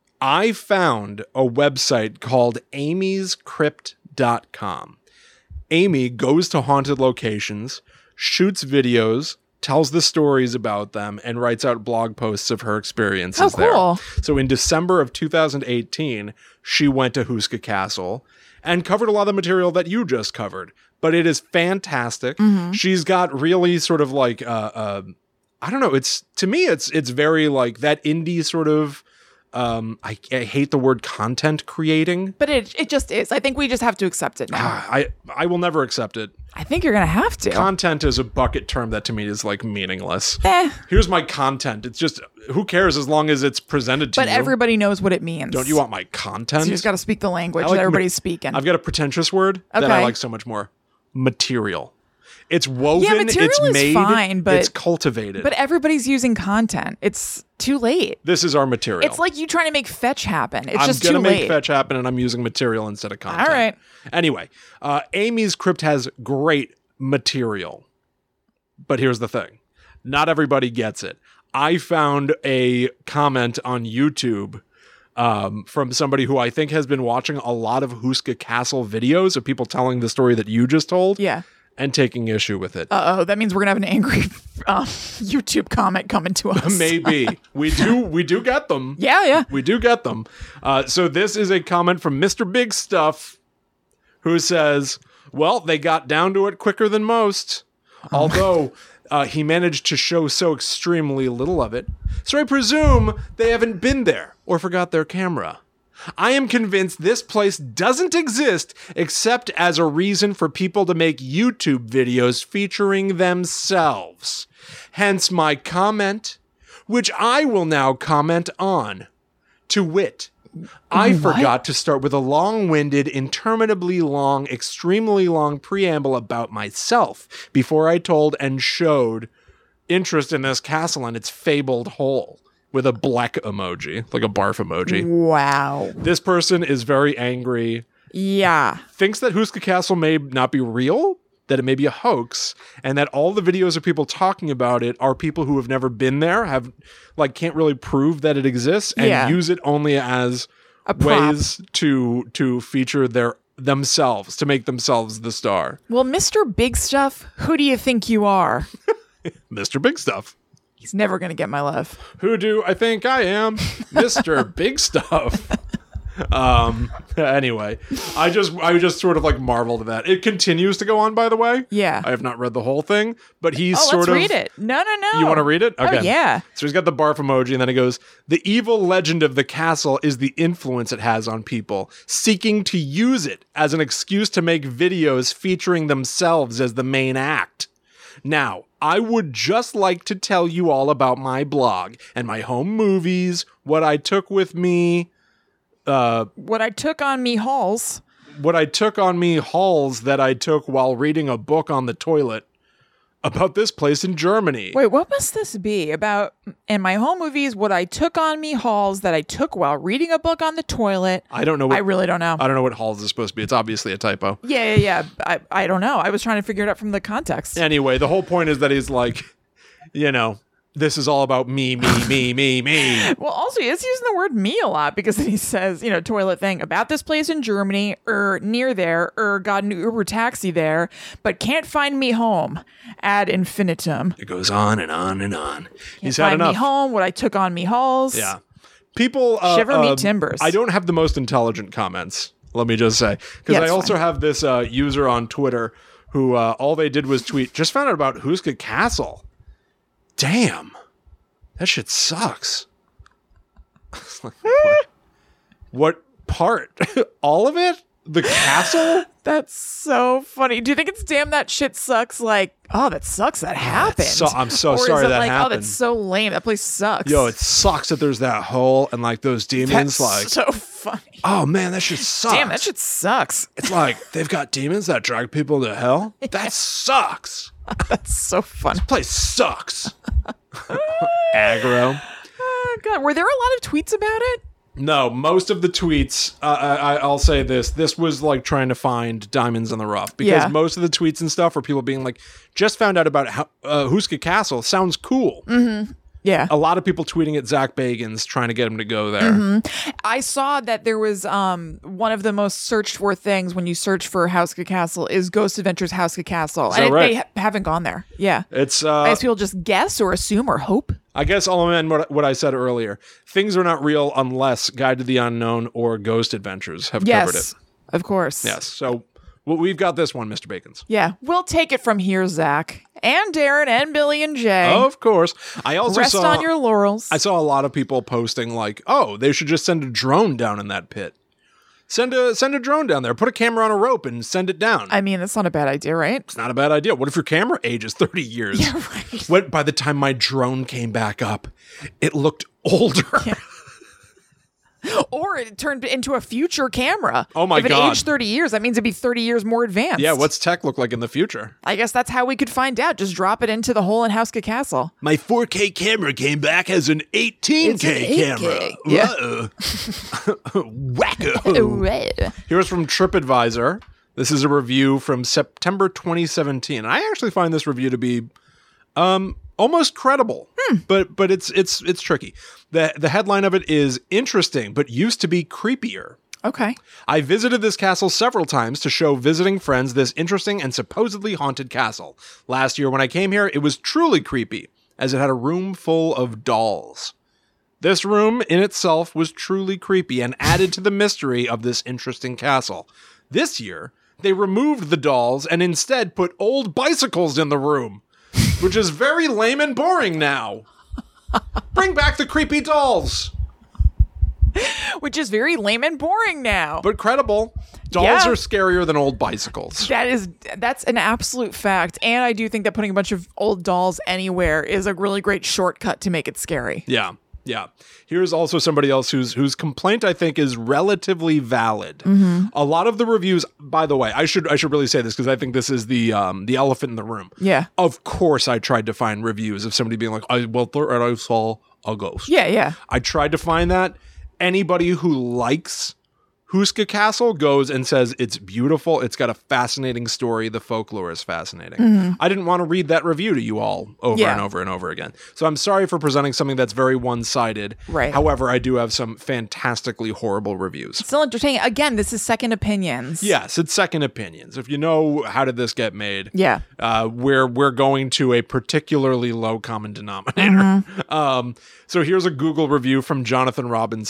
I found a website called amy's crypt dot com. Amy goes to haunted locations, shoots videos, tells the stories about them, and writes out blog posts of her experiences Oh, cool. there. So in December of two thousand eighteen, she went to Houska Castle and covered a lot of the material that you just covered. But it is fantastic. Mm-hmm. She's got really sort of like, uh, uh, I don't know, it's, to me, it's it's very like that indie sort of, um, I, I hate the word content creating. But it it just is. I think we just have to accept it now. I, I will never accept it. I think you're gonna have to. Content is a bucket term that to me is like meaningless. eh, Here's my content. It's just, who cares as long as it's presented to but you. everybody knows what it means. Don't you want my content? So you just got to speak the language I like that everybody's ma- speaking. I've got a pretentious word that I Okay. like so much more. Material. It's woven, Yeah, material it's is made, fine, but- it's cultivated. but everybody's using content. It's too late. This is our material. It's like you trying to make fetch happen. It's I'm just gonna too make late. fetch happen, and I'm using material instead of content. All right. Anyway, uh, Amy's Crypt has great material, but here's the thing: not everybody gets it. I found a comment on YouTube um, from somebody who I think has been watching a lot of Houska Castle videos of people telling the story that you just told, Yeah. and taking issue with it. Uh oh, that means we're gonna have an angry um, YouTube comment coming to us. Maybe we do. We do get them. Yeah, yeah. We do get them. Uh, so this is a comment from Mister Big Stuff, who says, well, they got down to it quicker than most, although uh, he managed to show so extremely little of it. So I presume they haven't been there or forgot their camera. I am convinced this place doesn't exist except as a reason for people to make YouTube videos featuring themselves. Hence my comment, which I will now comment on. To wit, I What? forgot to start with a long-winded, interminably long, extremely long preamble about myself before I told and showed interest in this castle and its fabled hole with a black emoji, like a barf emoji. Wow. This person is very angry, Yeah. thinks that Houska Castle may not be real, that it may be a hoax, and that all the videos of people talking about it are people who have never been there, have like can't really prove that it exists, and Yeah. use it only as A prop. ways to to feature their themselves, to make themselves the star. Well, Mister Big Stuff, who do you think you are? Mister Big Stuff. He's never gonna get my love. Who do I think I am? Mister Big Stuff. Um. Anyway, I just I just sort of like marveled at that. It continues to go on, by the way. Yeah. I have not read the whole thing, but he's Oh, sort let's of. read it. No, no, no. You want to read it? Okay. Oh, yeah. So he's got the barf emoji, and then he goes, "The evil legend of the castle is the influence it has on people, seeking to use it as an excuse to make videos featuring themselves as the main act. Now, I would just like to tell you all about my blog and my home movies, what I took with me, uh, What I took on me hauls. what I took on me hauls that I took while reading a book on the toilet about this place in Germany." Wait, what must this be about? In my home movies, what I took on me hauls that I took while reading a book on the toilet. I don't know what I really don't know. I don't know what halls is supposed to be. It's obviously a typo. Yeah, yeah, yeah. I, I don't know. I was trying to figure it out from the context. Anyway, the whole point is that he's like, you know, this is all about me, me, me, me, me. Well, also, he is using the word me a lot because he says, you know, toilet thing about this place in Germany or near there or got an Uber taxi there, but can't find me home ad infinitum. It goes on and on and on. Can't He's had find enough. me home, what I took on me hauls. Yeah. People uh, Shiver me uh, timbers. I don't have the most intelligent comments, let me just say. Because Yeah, I it's also fine. have this uh, user on Twitter who uh, all they did was tweet, just found out about Huska Castle. Damn. That shit sucks. It's like, what? What part? All of it? The castle? That's so funny. Do you think it's damn that shit sucks? Like, oh, that sucks. That happened. so- I'm so or sorry is it that like, happened. Oh, that's so lame. That place sucks. Yo, it sucks that there's that hole and like those demons. that's like, so funny. oh man, that shit sucks. Damn, that shit sucks. It's like they've got demons that drag people to hell. That sucks. That's so funny. Place sucks. Aggro. Oh, God, were there a lot of tweets about it? No, most of the tweets, uh, I, I'll say this, this was like trying to find diamonds in the rough because Yeah. most of the tweets and stuff were people being like, just found out about how, uh, Huska Castle. Sounds cool. Mm-hmm. Yeah. A lot of people tweeting at Zach Bagans trying to get him to go there. Mm-hmm. I saw that there was um one of the most searched for things when you search for Hauska Castle is Ghost Adventures Hauska Castle. that and it- right? they ha- haven't gone there. Yeah. It's, I uh, guess people just guess or assume or hope. I guess I'll amend what, what I said earlier. Things are not real unless Guide to the Unknown or Ghost Adventures have covered it. Yes. Of course. Yes. So well, we've got this one, Mister Bacons. Yeah. We'll take it from here, Zach. And Darren and Billy and Jay. Of course. I also Rest saw on your laurels. I saw a lot of people posting like, "Oh, they should just send a drone down in that pit. Send a send a drone down there. Put a camera on a rope and send it down." I mean, that's not a bad idea, right? It's not a bad idea. What if your camera ages thirty years? Yeah, right. What by the time my drone came back up, it looked older. Or it turned into a future camera. Oh my if it God. aged thirty years, that means it'd be thirty years more advanced. Yeah, what's tech look like in the future? I guess that's how we could find out. Just drop it into the hole in Hauska Castle. My four K camera came back as an eighteen K It's an camera. eight K. Yeah. Whoa. Wacko. Here's from TripAdvisor. This is a review from September twenty seventeen. I actually find this review to be um, almost credible, Hmm. but but it's it's it's tricky. the The headline of it is interesting, but used to be creepier. Okay. I visited this castle several times to show visiting friends this interesting and supposedly haunted castle. Last year when I came here, it was truly creepy, as it had a room full of dolls. This room in itself was truly creepy and added to the mystery of this interesting castle. This year, they removed the dolls and instead put old bicycles in the room, which is very lame and boring now. Bring back the creepy dolls. Which is very lame and boring now. But credible. Dolls Yeah. are scarier than old bicycles. That is that's an absolute fact. And I do think that putting a bunch of old dolls anywhere is a really great shortcut to make it scary. Yeah, yeah. Here's also somebody else whose whose complaint I think is relatively valid. Mm-hmm. A lot of the reviews, by the way, I should I should really say this because I think this is the um, the elephant in the room. Yeah. Of course, I tried to find reviews of somebody being like, "I well, th- I saw a ghost." Yeah, yeah. I tried to find that. Anybody who likes Huska Castle goes and says it's beautiful. It's got a fascinating story. The folklore is fascinating. I didn't want to read that review to you all over Yeah. and over and over again. So I'm sorry for presenting something that's very one-sided. Right. However, I do have some fantastically horrible reviews. Still entertaining. Again, this is second opinions. Yes, it's second opinions. If you know how did this get made, Yeah. uh, we're we're going to a particularly low common denominator. Mm-hmm. Um, so here's a Google review from Jonathan Robinson.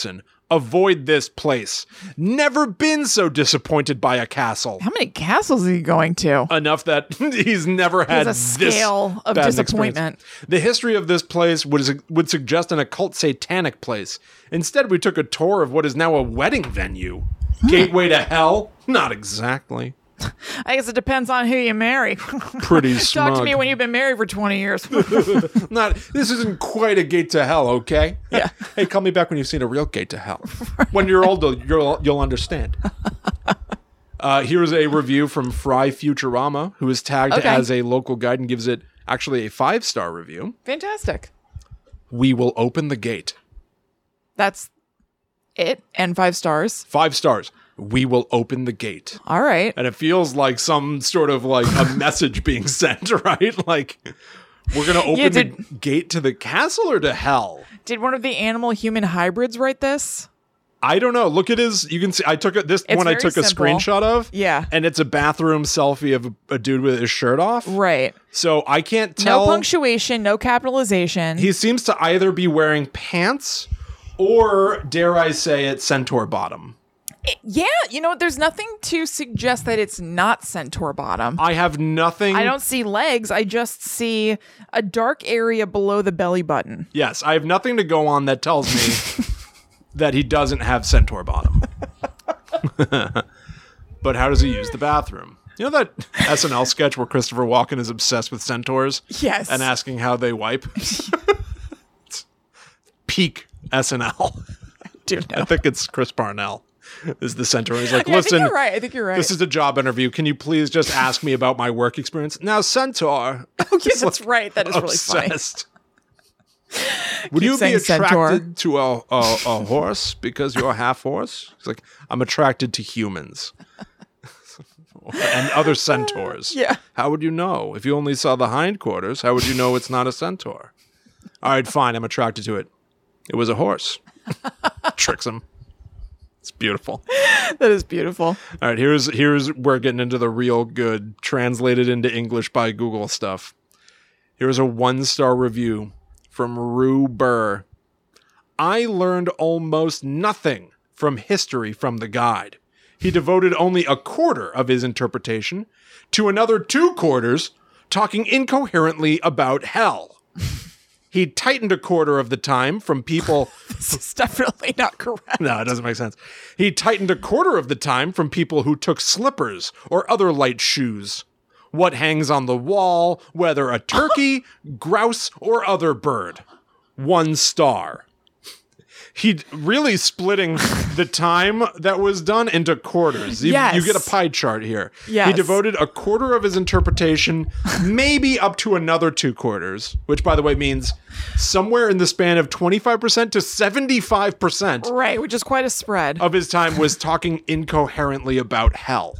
Avoid this place. Never been so disappointed by a castle. How many castles are you going to? Enough that he's never had There's a scale this of bad an disappointment. experience. The history of this place would, would suggest an occult satanic place. Instead, we took a tour of what is now a wedding venue. Gateway to hell? Not exactly. I guess it depends on who you marry. Pretty smug. Talk to me when you've been married for twenty years. Not. This isn't quite a gate to hell, okay? Yeah. Hey, call me back when you've seen a real gate to hell. When you're older, you'll you'll understand. Uh, here's a review from Fry Futurama, who is tagged Okay. as a local guide and gives it actually a five star review. Fantastic. We will open the gate. That's it. And five stars. Five stars. We will open the gate. All right. And it feels like some sort of like a message being sent, right? Like, we're going to open Yeah, did- the gate to the castle or to hell? Did one of the animal human hybrids write this? I don't know. Look at his, you can see, I took it, this It's one I very took a simple. screenshot of. Yeah. And it's a bathroom selfie of a, a dude with his shirt off. Right. So I can't tell. No punctuation, no capitalization. He seems to either be wearing pants or, dare I say it, centaur bottom. Yeah, you know, there's nothing to suggest that it's not centaur bottom. I have nothing. I don't see legs. I just see a dark area below the belly button. Yes, I have nothing to go on that tells me that he doesn't have centaur bottom. But how does he use the bathroom? You know that S N L sketch where Christopher Walken is obsessed with centaurs? Yes. And asking how they wipe? It's peak S N L. Dude, I no. think it's Chris Parnell is the centaur. He's like, Yeah, listen, I think you're right. I think you're right. this is a job interview. Can you please just ask me about my work experience? Now, centaur. Oh, yeah, that's right. That is really funny. Obsessed. Would Keep you be saying attracted centaur. to a, a, a horse because you're half horse? He's like, I'm attracted to humans and other centaurs. Yeah. How would you know? If you only saw the hindquarters, how would you know it's not a centaur? All right, fine. I'm attracted to it. It was a horse. Tricks him. It's beautiful. That is beautiful. All right, here's here's we're getting into the real good translated into English by Google stuff. Here's a one-star review from Rue Burr. I learned almost nothing from history from the guide. He devoted only a quarter of his interpretation to another two quarters talking incoherently about hell. He tightened a quarter of the time from people... This is definitely not correct. No, it doesn't make sense. He tightened a quarter of the time from people who took slippers or other light shoes. What hangs on the wall, whether a turkey, grouse, or other bird. One star. He really splitting the time that was done into quarters. You, Yes. you get a pie chart here. Yes. He devoted a quarter of his interpretation, maybe up to another two quarters, which, by the way, means somewhere in the span of twenty-five percent to seventy-five percent Right, which is quite a spread. of his time was talking incoherently about hell.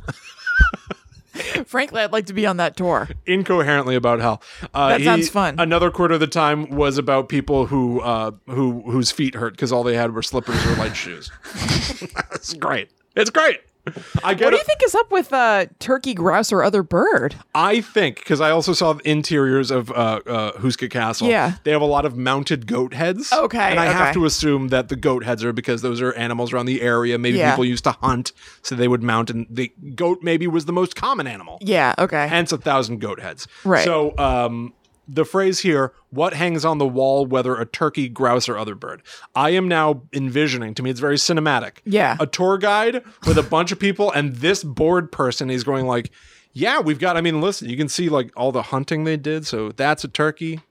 Frankly, I'd like to be on that tour. Incoherently about hell. Uh, That he- sounds fun. Another quarter of the time was about people who uh, who whose feet hurt because all they had were slippers or light shoes. It's great. It's great. I get What do it. you think is up with uh, turkey, grouse, or other bird? I think because I also saw the interiors of uh, uh, Huska Castle. Yeah. They have a lot of mounted goat heads. Okay, And I have okay. to assume that the goat heads are because those are animals around the area. Maybe Yeah. people used to hunt, so they would mount, and the goat maybe was the most common animal. Yeah, okay. Hence a thousand goat heads. Right. So um, the phrase here, what hangs on the wall, whether a turkey, grouse, or other bird. I am now envisioning, to me, it's very cinematic. Yeah. A tour guide with a bunch of people, and this bored person is going like, yeah, we've got, I mean, listen, you can see like all the hunting they did. So that's a turkey.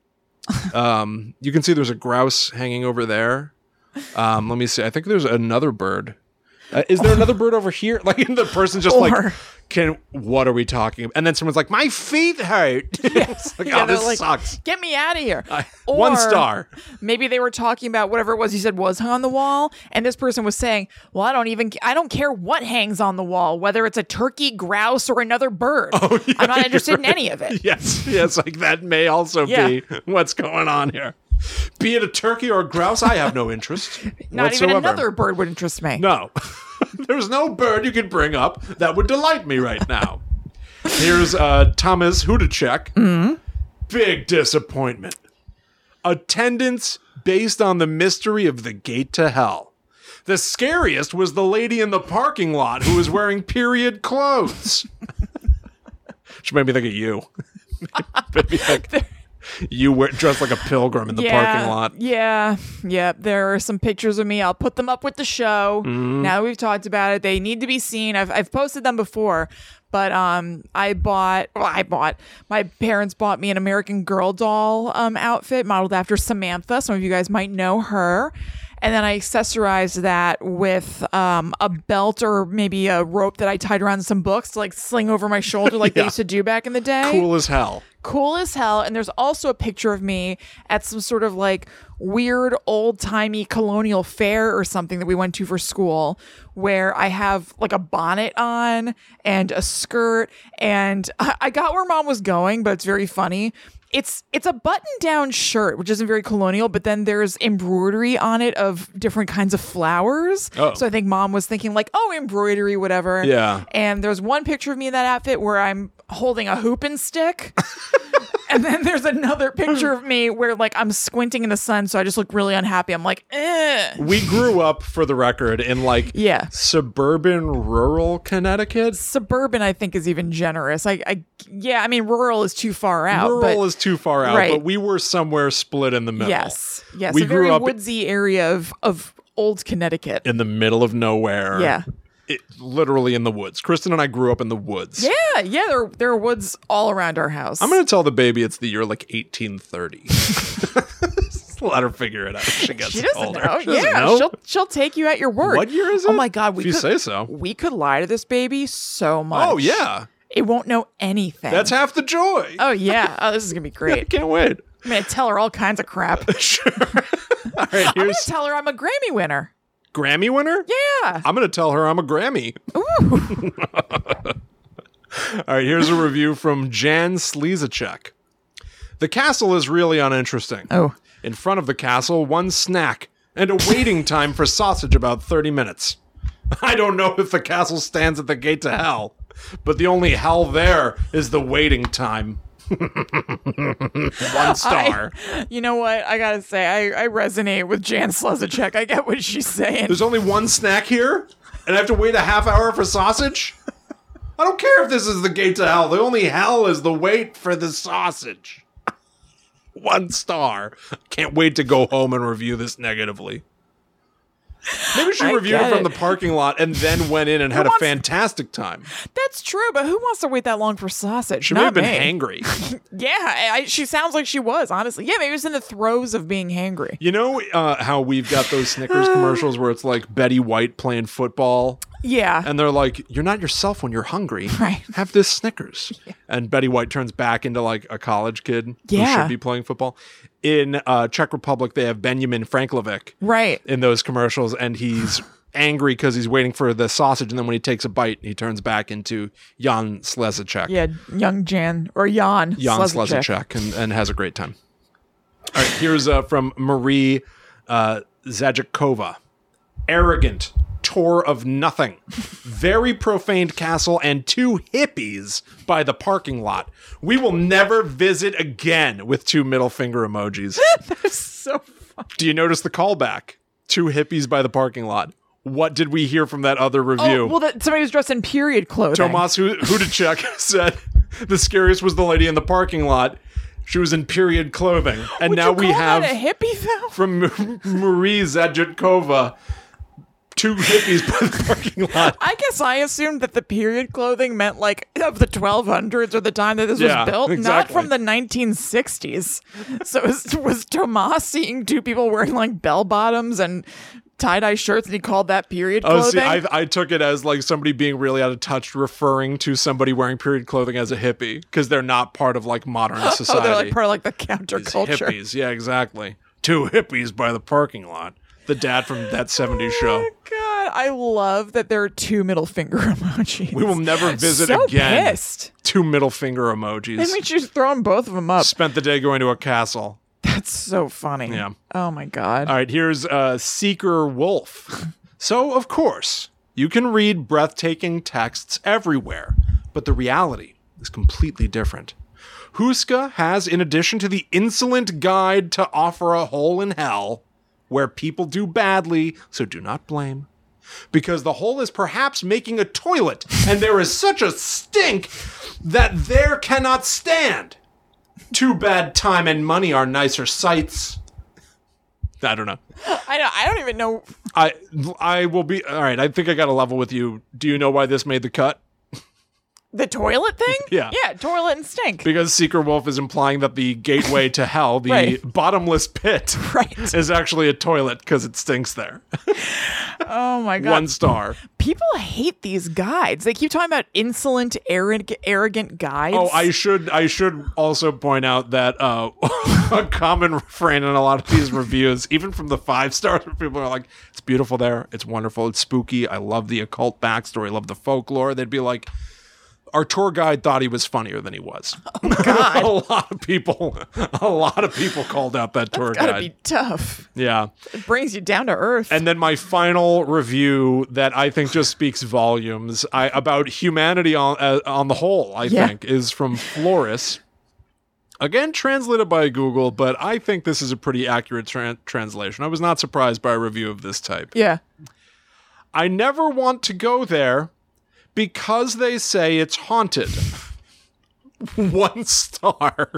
um, you can see there's a grouse hanging over there. Um, let me see. I think there's another bird. Uh, is there another bird over here? Like the person's just like, Or- can, what are we talking about? And then someone's like, my feet hurt. It's like, Yeah, oh, they're this like, sucks. Get me out of here. One Or star. Maybe they were talking about whatever it was you said was hung on the wall, and this person was saying, "Well, I don't even, I don't care what hangs on the wall, whether it's a turkey, grouse, or another bird. Oh, yeah, I'm not you're interested in right. any of it." Yes, yes, like that may also Yeah. be what's going on here. Be it a turkey or a grouse, I have no interest. Not whatsoever. even another bird would interest me. No. There's no bird you could bring up that would delight me right now. Here's uh, Thomas Hudacek. Mm-hmm. Big disappointment. Attendance based on the mystery of the gate to hell. The scariest was the lady in the parking lot who was wearing period clothes. She made me think of you. Made me think you were dressed like a pilgrim in the yeah, parking lot. Yeah, yeah. There are some pictures of me. I'll put them up with the show. Mm-hmm. Now that we've talked about it, they need to be seen. I've I've posted them before, but um, I bought. Well, I bought. My parents bought me an American Girl doll um outfit modeled after Samantha. Some of you guys might know her. And then I accessorized that with um, a belt or maybe a rope that I tied around some books to like sling over my shoulder like Yeah. they used to do back in the day. Cool as hell. Cool as hell. And there's also a picture of me at some sort of like weird old timey colonial fair or something that we went to for school where I have like a bonnet on and a skirt. And I, I got where mom was going, but it's very funny. It's it's a button-down shirt, which isn't very colonial, but then there's embroidery on it of different kinds of flowers. Oh. So I think mom was thinking like, oh, embroidery, whatever. Yeah. And there's one picture of me in that outfit where I'm holding a hooping stick. And then there's another picture of me where like I'm squinting in the sun, so I just look really unhappy. I'm like, eh. We grew up, for the record, in like Yeah. suburban, rural Connecticut. Suburban, I think, is even generous. I, I yeah, I mean, rural is too far out. Rural but is too far out, Right. but we were somewhere split in the middle. yes, yes, We a very grew up woodsy area of of old Connecticut. in the middle of nowhere. Yeah. It, literally in the woods. Kristen and I grew up in the woods. Yeah, yeah, there there are woods all around our house. I'm going to tell the baby it's the year like eighteen thirty. Let her figure it out as she gets She doesn't older. know. She doesn't yeah, know. she'll she'll take you at your word. What year is it? Oh my god, we if you could, say so. we could lie to this baby so much. Oh, yeah. It won't know anything. That's half the joy. Oh yeah. Oh, this is gonna be I great. can't wait. I'm gonna tell her all kinds of crap. Sure. All right, I'm gonna here's tell her I'm a Grammy winner. Grammy winner? Yeah. I'm going to tell her I'm a Grammy. Ooh. All right, here's a review from Jan Slezacek. The castle is really uninteresting. Oh. In front of the castle, one snack and a waiting time for sausage about thirty minutes. I don't know if the castle stands at the gate to hell, but the only hell there is the waiting time. One star. I, you know what? I gotta say, I, I resonate with Jan Slezacek. I get what she's saying. There's only one snack here, and I have to wait a half hour for sausage? I don't care if this is the gate to hell. The only hell is the wait for the sausage. One star. Can't wait to go home and review this negatively. Maybe she I reviewed it get from it. the parking lot and then went in and had a wants- fantastic time. That's true, but who wants to wait that long for sausage? She may Not have been me. hangry. Yeah, I, I- she sounds like she was, honestly. Yeah, maybe it was in the throes of being hangry. You know uh, how we've got those Snickers commercials where it's like Betty White playing football? Yeah. And they're like, you're not yourself when you're hungry. Right. Have this Snickers. Yeah. And Betty White turns back into like a college kid who Yeah. should be playing football. In uh, Czech Republic, they have Benjamin Franklovic right. in those commercials, and he's angry because he's waiting for the sausage, and then when he takes a bite, he turns back into Jan Slezacek. Yeah, young Jan, or Jan. Jan Slezacek. Slezacek, and, and has a great time. All right, here's uh, from Marie uh, Zajakova. Arrogant, tour of nothing, very profaned castle, and two hippies by the parking lot. We will never visit again, with two middle finger emojis. That's so funny. Do you notice the callback? Two hippies by the parking lot. What did we hear from that other Oh, review? well, that, somebody was dressed in period clothing. Tomas Hudacek said the scariest was the lady in the parking lot. She was in period clothing. And Would now you we call have that a hippie, though? from Marie Zajatkova, two hippies by the parking lot. I guess I assumed that the period clothing meant like of the twelve hundreds or the time that this Yeah, was built, exactly. not from the nineteen sixties. So was, was Tomas seeing two people wearing like bell bottoms and tie-dye shirts and he called that period Oh, clothing? see, I, I took it as like somebody being really out of touch, referring to somebody wearing period clothing as a hippie because they're not part of like modern society. oh, they're like part of like the These counterculture. hippies, yeah, exactly. Two hippies by the parking lot. The dad from that seventies show. Oh God, I love that there are two middle finger emojis. We will never visit so again. Pissed. Two middle finger emojis. That means she's throwing both of them up. Spent the day going to a castle. That's so funny. Yeah. Oh my God. All right, here's uh, Seeker Wolf. So, of course, you can read breathtaking texts everywhere, but the reality is completely different. Huska has, in addition to the insolent guide to offer a hole in hell, where people do badly, so do not blame. Because the hole is perhaps making a toilet, and there is such a stink that there cannot stand. Too bad time and money are nicer sights. I don't know. I don't, I don't even know. I I will be all right. I think I got a level with you. Do you know why this made the cut? The toilet thing? Yeah. Yeah, toilet and stink. Because Seeker Wolf is implying that the gateway to hell, the Right. bottomless pit, Right. is actually a toilet because it stinks there. Oh my God. One star. People hate these guides. They keep talking about insolent, arrogant, arrogant guides. Oh, I should I should also point out that uh, a common refrain in a lot of these reviews, even from the five stars, where people are like, "It's beautiful there. It's wonderful. It's spooky. I love the occult backstory. I love the folklore." They'd be like, our tour guide thought he was funnier than he was. Oh, God. a lot of people, a lot of people called out that tour Gotta guide. be tough. Yeah. It brings you down to earth. And then my final review that I think just speaks volumes I, about humanity on uh, on the whole, I Yeah. think, is from Floris. Again, translated by Google, but I think this is a pretty accurate tra- translation. I was not surprised by a review of this type. yeah. I never want to go there because they say it's haunted. One star.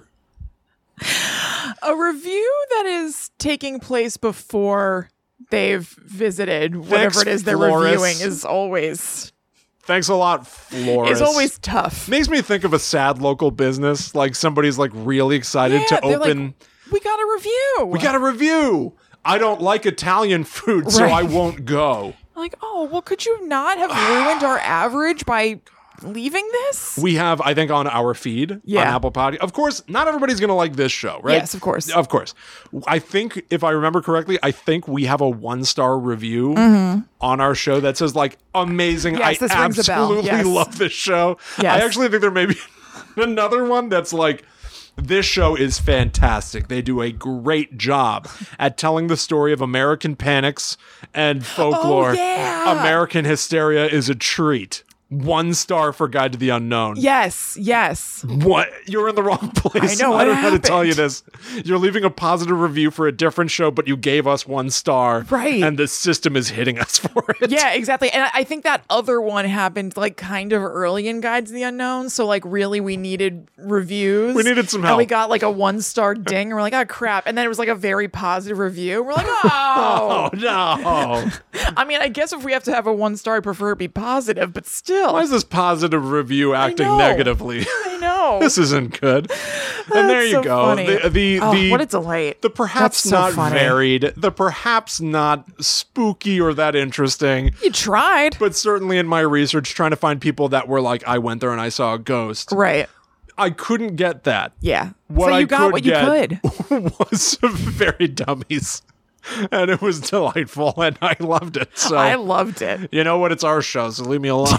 A review that is taking place before they've visited whatever Thanks, it is they're Floris. reviewing is always Thanks a lot, Floris. is always tough. Makes me think of a sad local business. Like somebody's like really excited Yeah, to they're like, open. we got a review. We got a review. I don't like Italian food, so Right. I won't go. like, oh, well, could you not have ruined our average by leaving this? We have, I think, on our feed on Yeah. Apple Podcast. Of course, not everybody's going to like this show, right? Yes, of course. Of course. I think, if I remember correctly, I think we have a one-star review on our show that says, like, amazing. Mm-hmm. Yes, I this rings a bell. absolutely Yes. love this show. Yes. I actually think there may be another one that's like, this show is fantastic. They do a great job at telling the story of American panics and folklore. Oh, yeah. American hysteria is a treat. One star for Guide to the Unknown. Yes, yes. What? You're in the wrong place. I know, I what don't know how to tell you happened? this. You're leaving a positive review for a different show, but you gave us one star. Right. And the system is hitting us for it. Yeah, exactly. And I- I think that other one happened like kind of early in Guides to the Unknown. So like really we needed reviews. We needed some And we help. got like a one star ding and we're like, oh crap. And then it was like a very positive review. We're like, oh. Oh, no. I mean, I guess if we have to have a one star, I prefer it be positive, but still. Why is this positive review acting know. negatively? I know. This isn't good. And there That's you so go. funny. The, the, Oh, the, what a delight. the perhaps That's so not funny. varied, the perhaps not spooky or that interesting, You tried. but certainly in my research, trying to find people that were like, I went there and I saw a ghost. Right. I couldn't get that. Yeah. What so you I got could what you get could. was some very dummies. And it was delightful, and I loved it. So I loved it. you know what? It's our show, so leave me alone.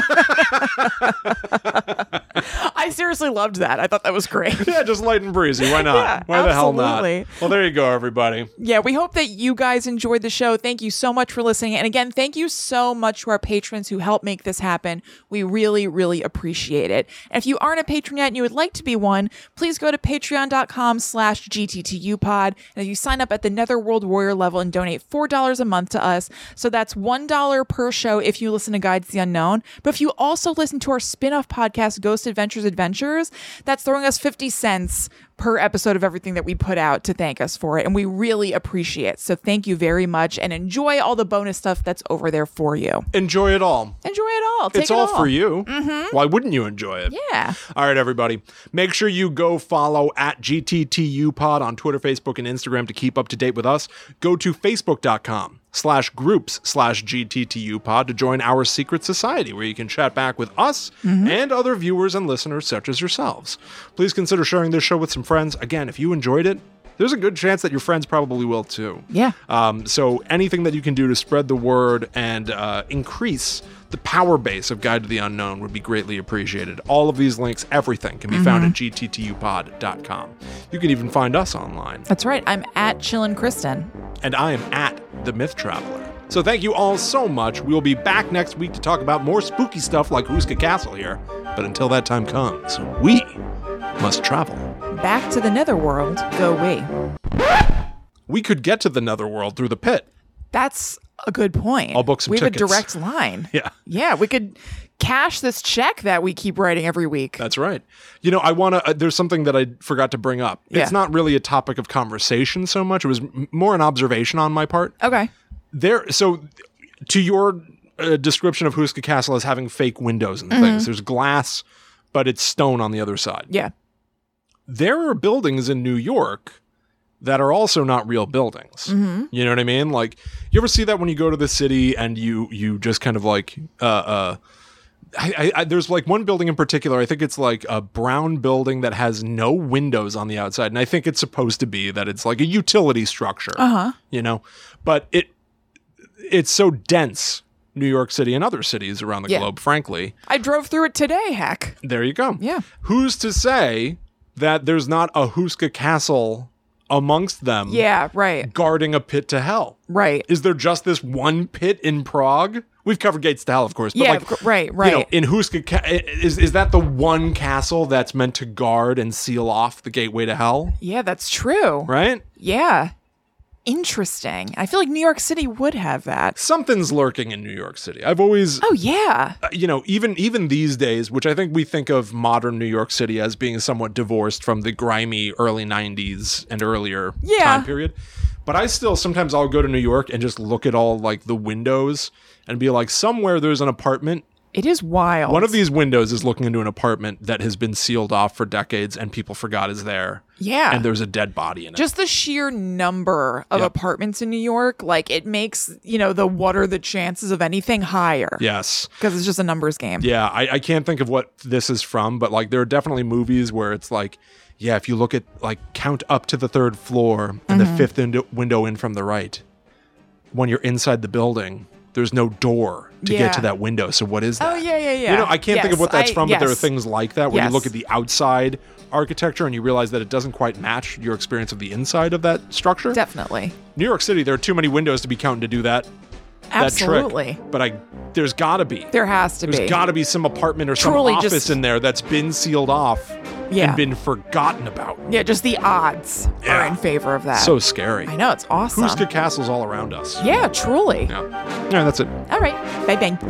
I seriously loved that. I thought that was great. Yeah, just light and breezy. Why not? Yeah, Why the hell not? absolutely. Well, there you go, everybody. Yeah, we hope that you guys enjoyed the show. Thank you so much for listening. And again, thank you so much to our patrons who help make this happen. We really, really appreciate it. And if you aren't a patron yet and you would like to be one, please go to patreon.com slash GTTUpod. And if you sign up at the Netherworld Warrior level and donate four dollars a month to us, so that's one dollar per show if you listen to Guides to the Unknown. But if you also listen to our spin-off podcast, Ghost Adventures Adventures, that's throwing us fifty cents per episode of everything that we put out to thank us for it. And we really appreciate it. So thank you very much and enjoy all the bonus stuff that's over there for you. Enjoy it all. Enjoy it all. Take It's it all for you. Mm-hmm. Why wouldn't you enjoy it? Yeah. All right, everybody. Make sure you go follow at G T T U Pod on Twitter, Facebook, and Instagram to keep up to date with us. Go to facebook.com slash groups slash GTTU Pod to join our secret society where you can chat back with us and other viewers and listeners such as yourselves. Please consider sharing this show with some friends. Again, if you enjoyed it, there's a good chance that your friends probably will too. Yeah. Um, so anything that you can do to spread the word and uh, increase the power base of Guide to the Unknown would be greatly appreciated. All of these links, everything, can be found at G T T U pod dot com. You can even find us online. That's right. I'm at Chillin' Kristen. And I am at The Myth Traveler. So thank you all so much. We will be back next week to talk about more spooky stuff like Houska Castle here. But until that time comes, we must travel. Back to the Netherworld go we. we could get to the netherworld through the pit. That's a good point. I'll book some we tickets. have a direct line. Yeah. Yeah, we could cash this check that we keep writing every week. That's right. You know, I want to, uh, there's something that I forgot to bring up. Yeah. It's not really a topic of conversation so much. It was m- more an observation on my part. Okay. There, so to your uh, description of Houska Castle as having fake windows and Mm-hmm. things, there's glass, but it's stone on the other side. Yeah. There are buildings in New York that are also not real buildings. Mm-hmm. You know what I mean? Like, you ever see that when you go to the city and you you just kind of like, uh, uh, I, I, I, there's like one building in particular, I think it's like a brown building that has no windows on the outside. And I think it's supposed to be that it's like a utility structure, Uh-huh. you know, but it it's so dense, New York City and other cities around the Yeah. globe, frankly. I drove through it today, heck. There you go. Yeah. Who's to say that there's not a Houska Castle amongst them Yeah, right. guarding a pit to hell? Right. Is there just this one pit in Prague? We've covered Gates to Hell, of course. But Yeah, like, of cour- right, right. You know, in Houska, Ca- is is that the one castle that's meant to guard and seal off the gateway to hell? Yeah, that's true. Right? Yeah. Interesting. I feel like New York City would have that. Something's lurking in New York City. I've always, Oh, yeah. uh, you know, even even these days, which I think we think of modern New York City as being somewhat divorced from the grimy early nineties and earlier Yeah. time period. But I still, sometimes I'll go to New York and just look at all like the windows and be like, somewhere there's an apartment. It is wild. One of these windows is looking into an apartment that has been sealed off for decades and people forgot is there. Yeah. And there's a dead body in it. Just the sheer number of Yep. apartments in New York, like it makes, you know, the what are the chances of anything higher? Yes. Because it's just a numbers game. Yeah, I, I can't think of what this is from, but like there are definitely movies where it's like, yeah, if you look at like count up to the third floor and Mm-hmm. the fifth ind- window in from the right, when you're inside the building, there's no door to Yeah. get to that window. So what is that? Oh, yeah, yeah, yeah. You know, I can't think of Yes, what that's I- from, but there are yes. things like that where Yes. you look at the outside architecture and you realize that it doesn't quite match your experience of the inside of that structure. Definitely. New York City, there are too many windows to be counting to do that. Absolutely. That trick. But I, there's got to be. There has to There's be. got to be some apartment or some Truly office just- in there that's been sealed off Yeah. and been forgotten about. Yeah, just the odds Yeah. are in favor of that. So scary. I know, it's awesome. Houska Castle's all around us. Yeah, truly. Yeah. Yeah, that's it. All right. Bye bang.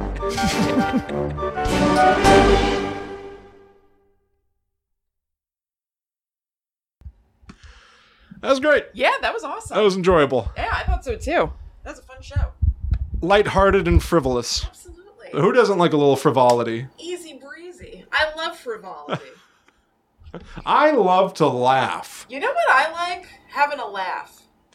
That was great. Yeah, that was awesome. That was enjoyable. yeah, I thought so too. That was a fun show. Lighthearted and frivolous. Absolutely. Who doesn't like a little frivolity? Easy breezy. I love frivolity. I love to laugh. You know what I like? Having a laugh.